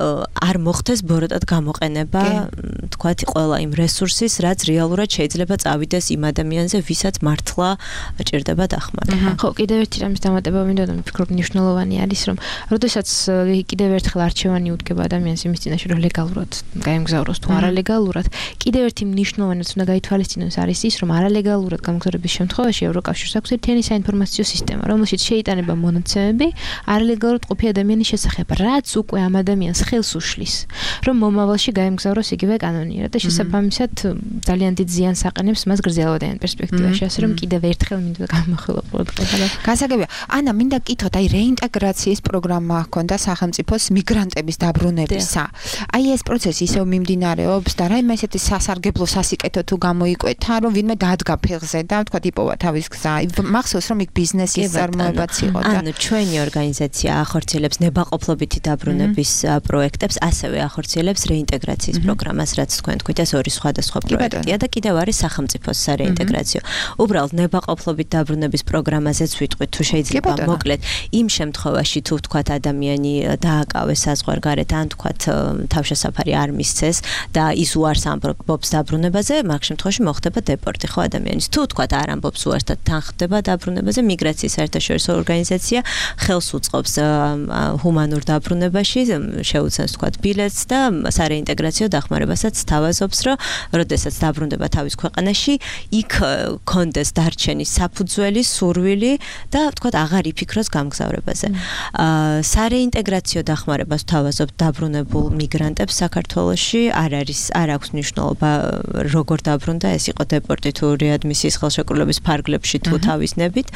არ მოხდეს ბოროტად გამოყენება, თქვა ყველა იმ რესურსის, რაც რეალურად შეიძლება წავიდეს იმ ადამიანზე, ვისაც მართლა ჭირდება დახმარება. ხო, კიდევ ერთი რამის დამატება მინდოდა, ვფიქრობ მნიშვნელოვანი არის, რომ როდესაც კიდევ ერთხელ არჩევანი უდგება ადამიანს იმის წინაშე, რომ ლეგალურად გაემგზავროს თუ არალეგალურად, კიდევ ერთი მნიშვნელოვანი რაც უნდა გაითვალისწინოს არის ის, რომ არალეგალურად გამგზავრების შემთხვევაში ევროკავშირს აქვს ერთიანი საინფორმაციო სისტემა, რომელშიც შეიტანება მონაცემები არალეგალურად ყოფი ადამიანის შესახებ, რაც უკვე ამ ადამიანს ხელს უშლის, რომ მომავალში გაემგზავროს იგივე კანონიერად და შესაბამისად ძალიან დიდ ზიანს აყენებს მას გრძელვადიან პერსპექტივაში, ასე რომ კიდევ ერთხელ მინდა გამახვილებოდა. გასაგებია. ანა, მინდა გითხოთ, აი რეინტეგრაციის პროგრამა ჰქონდა სახელმწიფოს მიგრანტების დაბრუნებისა. აი ეს პროცესი ისევ მიმდინარეობს და რაიმე ესეთი სასარგებლო სასიკეთო თუ გამოიკვეთა, რომ ვინმე დადგა ფეხზე და თქვა იპოვა თავის გზა. მახსოვს რომ იქ ბიზნესის წარმოებაც იყო და ანუ ჩვენი ორგანიზაცია ახორციელებს ნებაყოფლობითი დაბრუნების პროექტებს, ასევე ახორციელებს რეინტეგრაციის პროგრამას, რაც თქვენ თქვით, ეს ორი სხვადასხვა პროექტია და კიდევ არის სახელმწიფოს სარეინტეგრაციო. უბრალოდ ნებაყოფლობით დაბრუნების პროგრამაზეც ვიტყვით, თუ შეიძლება მოკლედ იმ შემთხვევაში თუ თქვათ ადამიანი დააკავეს საზღვარგარეთ ან თქვათ თავშესაფარი არ მისცეს და ის უარს ამბობს დაბრუნებაზე, მაგ შემთხვევაში მოხდება დეპორტი ხო ადამიანის. თუ თქვათ არ ამბობს უარს და თან ხდება დაბრუნებაზე, მიგრაციის საერთაშორისო ორგანიზაცია ხელს უწყობს ჰუმანურ დაბრუნებაში, შეუცემს თქვათ ბილეთს და სარეინტეგრაციო დახმარებასაც თავაზობს, რომ როდესაც დაბრუნდება თავის ქვეყანაში, იქ კონდეს დარჩენის საფუძველი, სურვილი და თქვათ აღარ იფიქროს გამგზავრებაზე. სარეინტეგრაციო დახმარებას თავაზობთ დაბრუნებულ მიგრანტებს საქართველოში, არ აქვს მნიშვნელობა როგორ დაბრუნდა, ეს იყო დეპორტი თუ რეადმისიის ხელშეკრულების ფარგლებში თუ თავისნებით.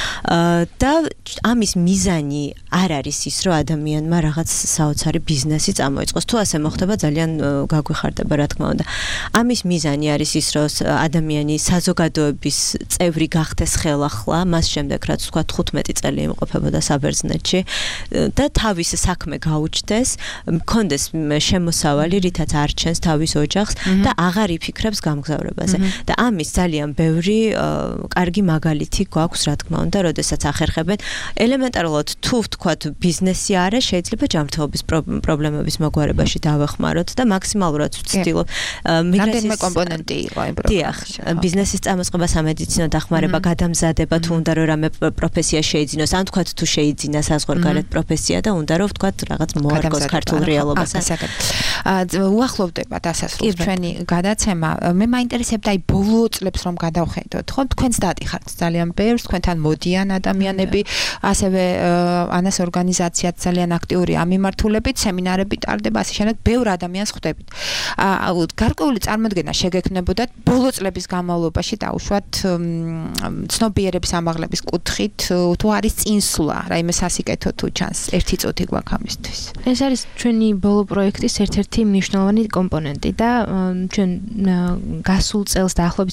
და ამის მიზანი არ არის ის, რომ ადამიანმა რაღაც საოცარი ბიზნესი წამოიწყოს. თუ ასე მოხდება, ძალიან გაგვიხარდება, რა თქმა უნდა. ამის მიზანი არის ის, რომ ადამიანი საზოგადოების წევრი გახდეს ხელახლა, მას შემდეგ რაც თქვა 15 წელი იმყოფებოდა საბერძნეთში და თავის საქმე გაუჩნდეს, მქონდეს შემოსავალი, რითაც არჩენს თავის ოჯახს და აღარ იფიქრებს გამგზავრებაზე. და ამის ძალიან ბევრი კარგი მაგალითი გვაქვს, რა თქმა უნდა, როდესაც ახერხებენ ელემენტარულად თუ ვთქვათ ბიზნესი არა, შეიძლება ჯანმრთელობის პრობლემების მოგვარებაში დავეხმაროთ და მაქსიმალურად ვცდილობ მიგრაციის კომპონენტი იყო იმ პროგრამაში. ბიზნესის წამოწყება, სამედიცინო დახმარება, გადამზადება, თუ უნდა რომ რამე პროფესია შეიძინოს, ან თქვათ თუ შეიძინა საზღვარგარეთ პროფესია და უნდა რომ ვთქვათ რაღაც მოარგოს ქართულ რეალობასთან. უახლოვდება დასასრულს ჩვენი გადაცემა. მე მაინტერესებდა აი ბოლო წლებს რომ გადავხედოთ, ხო? თქვენც დაატიხართ ძალიან ბევრს, თქვენთან მოდიან ადამიანები, ასევე ანას ორგანიზაციაც ძალიან აქტიური ამ მიმართულებით, სემინარები ტარდება, ასე შემდეგ, ბევრ ადამიანს ხვდებით. გარკვეული წარმოდგენა შეგექმნებოდათ ბოლო წლების განმავლობაში დაუშვათ ცნობიერების ამაღლების კუთხით თუ არის წინსვლა, რაიმე სასიკეთო თუ ჩანს, ერთი წუთი გვაქვს ამისთვის. ეს არის ჩვენი ბოლო პროექტის ერთ-ერთი მნიშვნელოვანი კომპონენტი და ჩვენ გასულ წელს დაახლოებით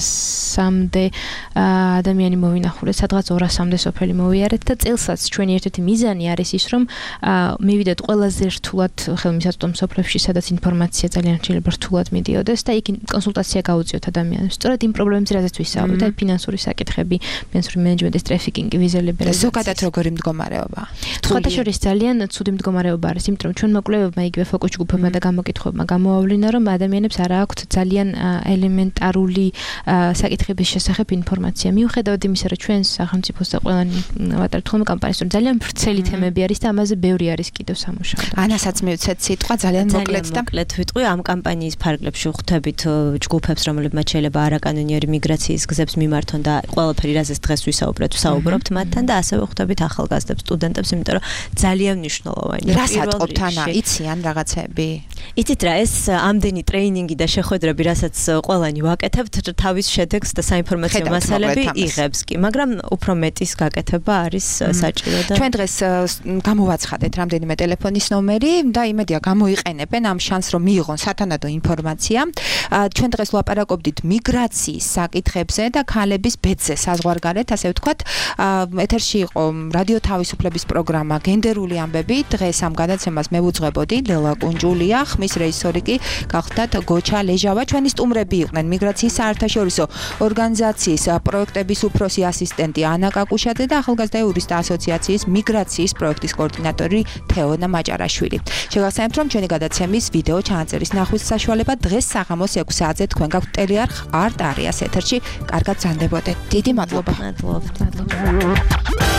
3000-მდე ადამიანი მოვინახულეთ, სადღაც 200-მდე სოფელი მოვიარეთ და წელსაც ჩვენი ერთ-ერთი მიზანი არის ის, რომ მივიდეთ ყველაზე რთულად ხელმისაწვდომ სოფლებში, სადაც ინფორმაცია ძალიან რთულად მიდიოდეს და იქ კონსულტაცია გაუწიოთ ადამიანებს. სწორედ იმ პრობლემებზე, რაზეც ვისაუბრეთ, და ფინანსური საკითხები, ფინანსური მენეჯმენტის ტრაფიკინგი, ვიზა ლიბერალიზაცია. ზოგადად როგორი მდგომარეობა? სხვათა შორის ძალიან ცუდი მდგომარეობა არის, იმიტომ რომ ჩვენმა კვლევებმა იგივე ფოკუს ჯგუფებმა და გამოკითხვებმა გამოავლინა, რომ ადამიანებს არ აქვთ ძალიან ელემენტარული საკითხების შესახებ ინფორმაცია. მიუხედავად იმისა, რომ ჩვენ სახელმწიფოს და ყველანი ვატარებთ ხოლმე კამპანიას, რომ ძალიან ვრცელი თემები არის და ამაზე ბევრი არის კიდევ სამუშაო. ანასაც მივცეთ სიტყვა ძალიან მოკლედ და მოკლედ ვიტყვი ამ კამპანიის ფარგლებში ხვდებით ჯგუფებს, რომლებმაც შეიძლება არაკანონიერი მიგრაციის გზებს მიმართონ და ყველაფერი რაზეც დღეს ვისაუბრობთ მათთან და ასევე ხვდებით ახალგაზრდებს, სტუდენტებს, იმიტომ რომ ძალიან მნიშვნელოვანია. რას ატყობთ ანა, იციან რაღაცები? იცით რა, ეს ამდენი ტრეინინგი და შეხვედრები, რასაც ყველანი ვაკეთებთ, თავის შედეგს და საინფორმაციო მასალები იღებს კი, მაგრამ უფრო მეტის გაკეთება არის საჭირო და ჩვენ დღეს გამოვაცხადეთ რამდენიმე ტელეფონის ნომერი და იმედია გამოიყენებენ ამ შანსს, რომ მიიღონ სათანადო ინფორმაცია. ჩვენ დღეს ვლაპარაკობდით მიგრაციის საკითხებზე და ქალების ბედზე საზღვარგარეთ, ასე ვთქვათ. ეთერში იყო რადიო თავისუფლების პროგრამა გენდერული ამბები. დღეს ამ გადაცემას მევუძღვებოდი ლელა კუნჯულია, ხმის რეჟისორი კი გახლდათ გოჩა ლეჟავა. ჩვენი სტუმრები იყვნენ მიგრაციის საერთაშორისო ორგანიზაციის პროექტების უფროსი ასისტენტი ანა კაკუშაძე და ახალგაზრდა იურისტთა ასოციაციის მიგრაციის პროექტის კოორდინატორი თეონა მაჭარაშვილი. შეგახსენებთ, რომ ჩვენი გადაცემის ვიდეო ჩაწერის ნახვის საშუალება დღეს საღამოს 6 საათზე თქვენ გაქვთ ტელეარხ არტ არიას ეთერში. კარგად გრძანდებოდეთ. დიდი მადლობა. მადლობა.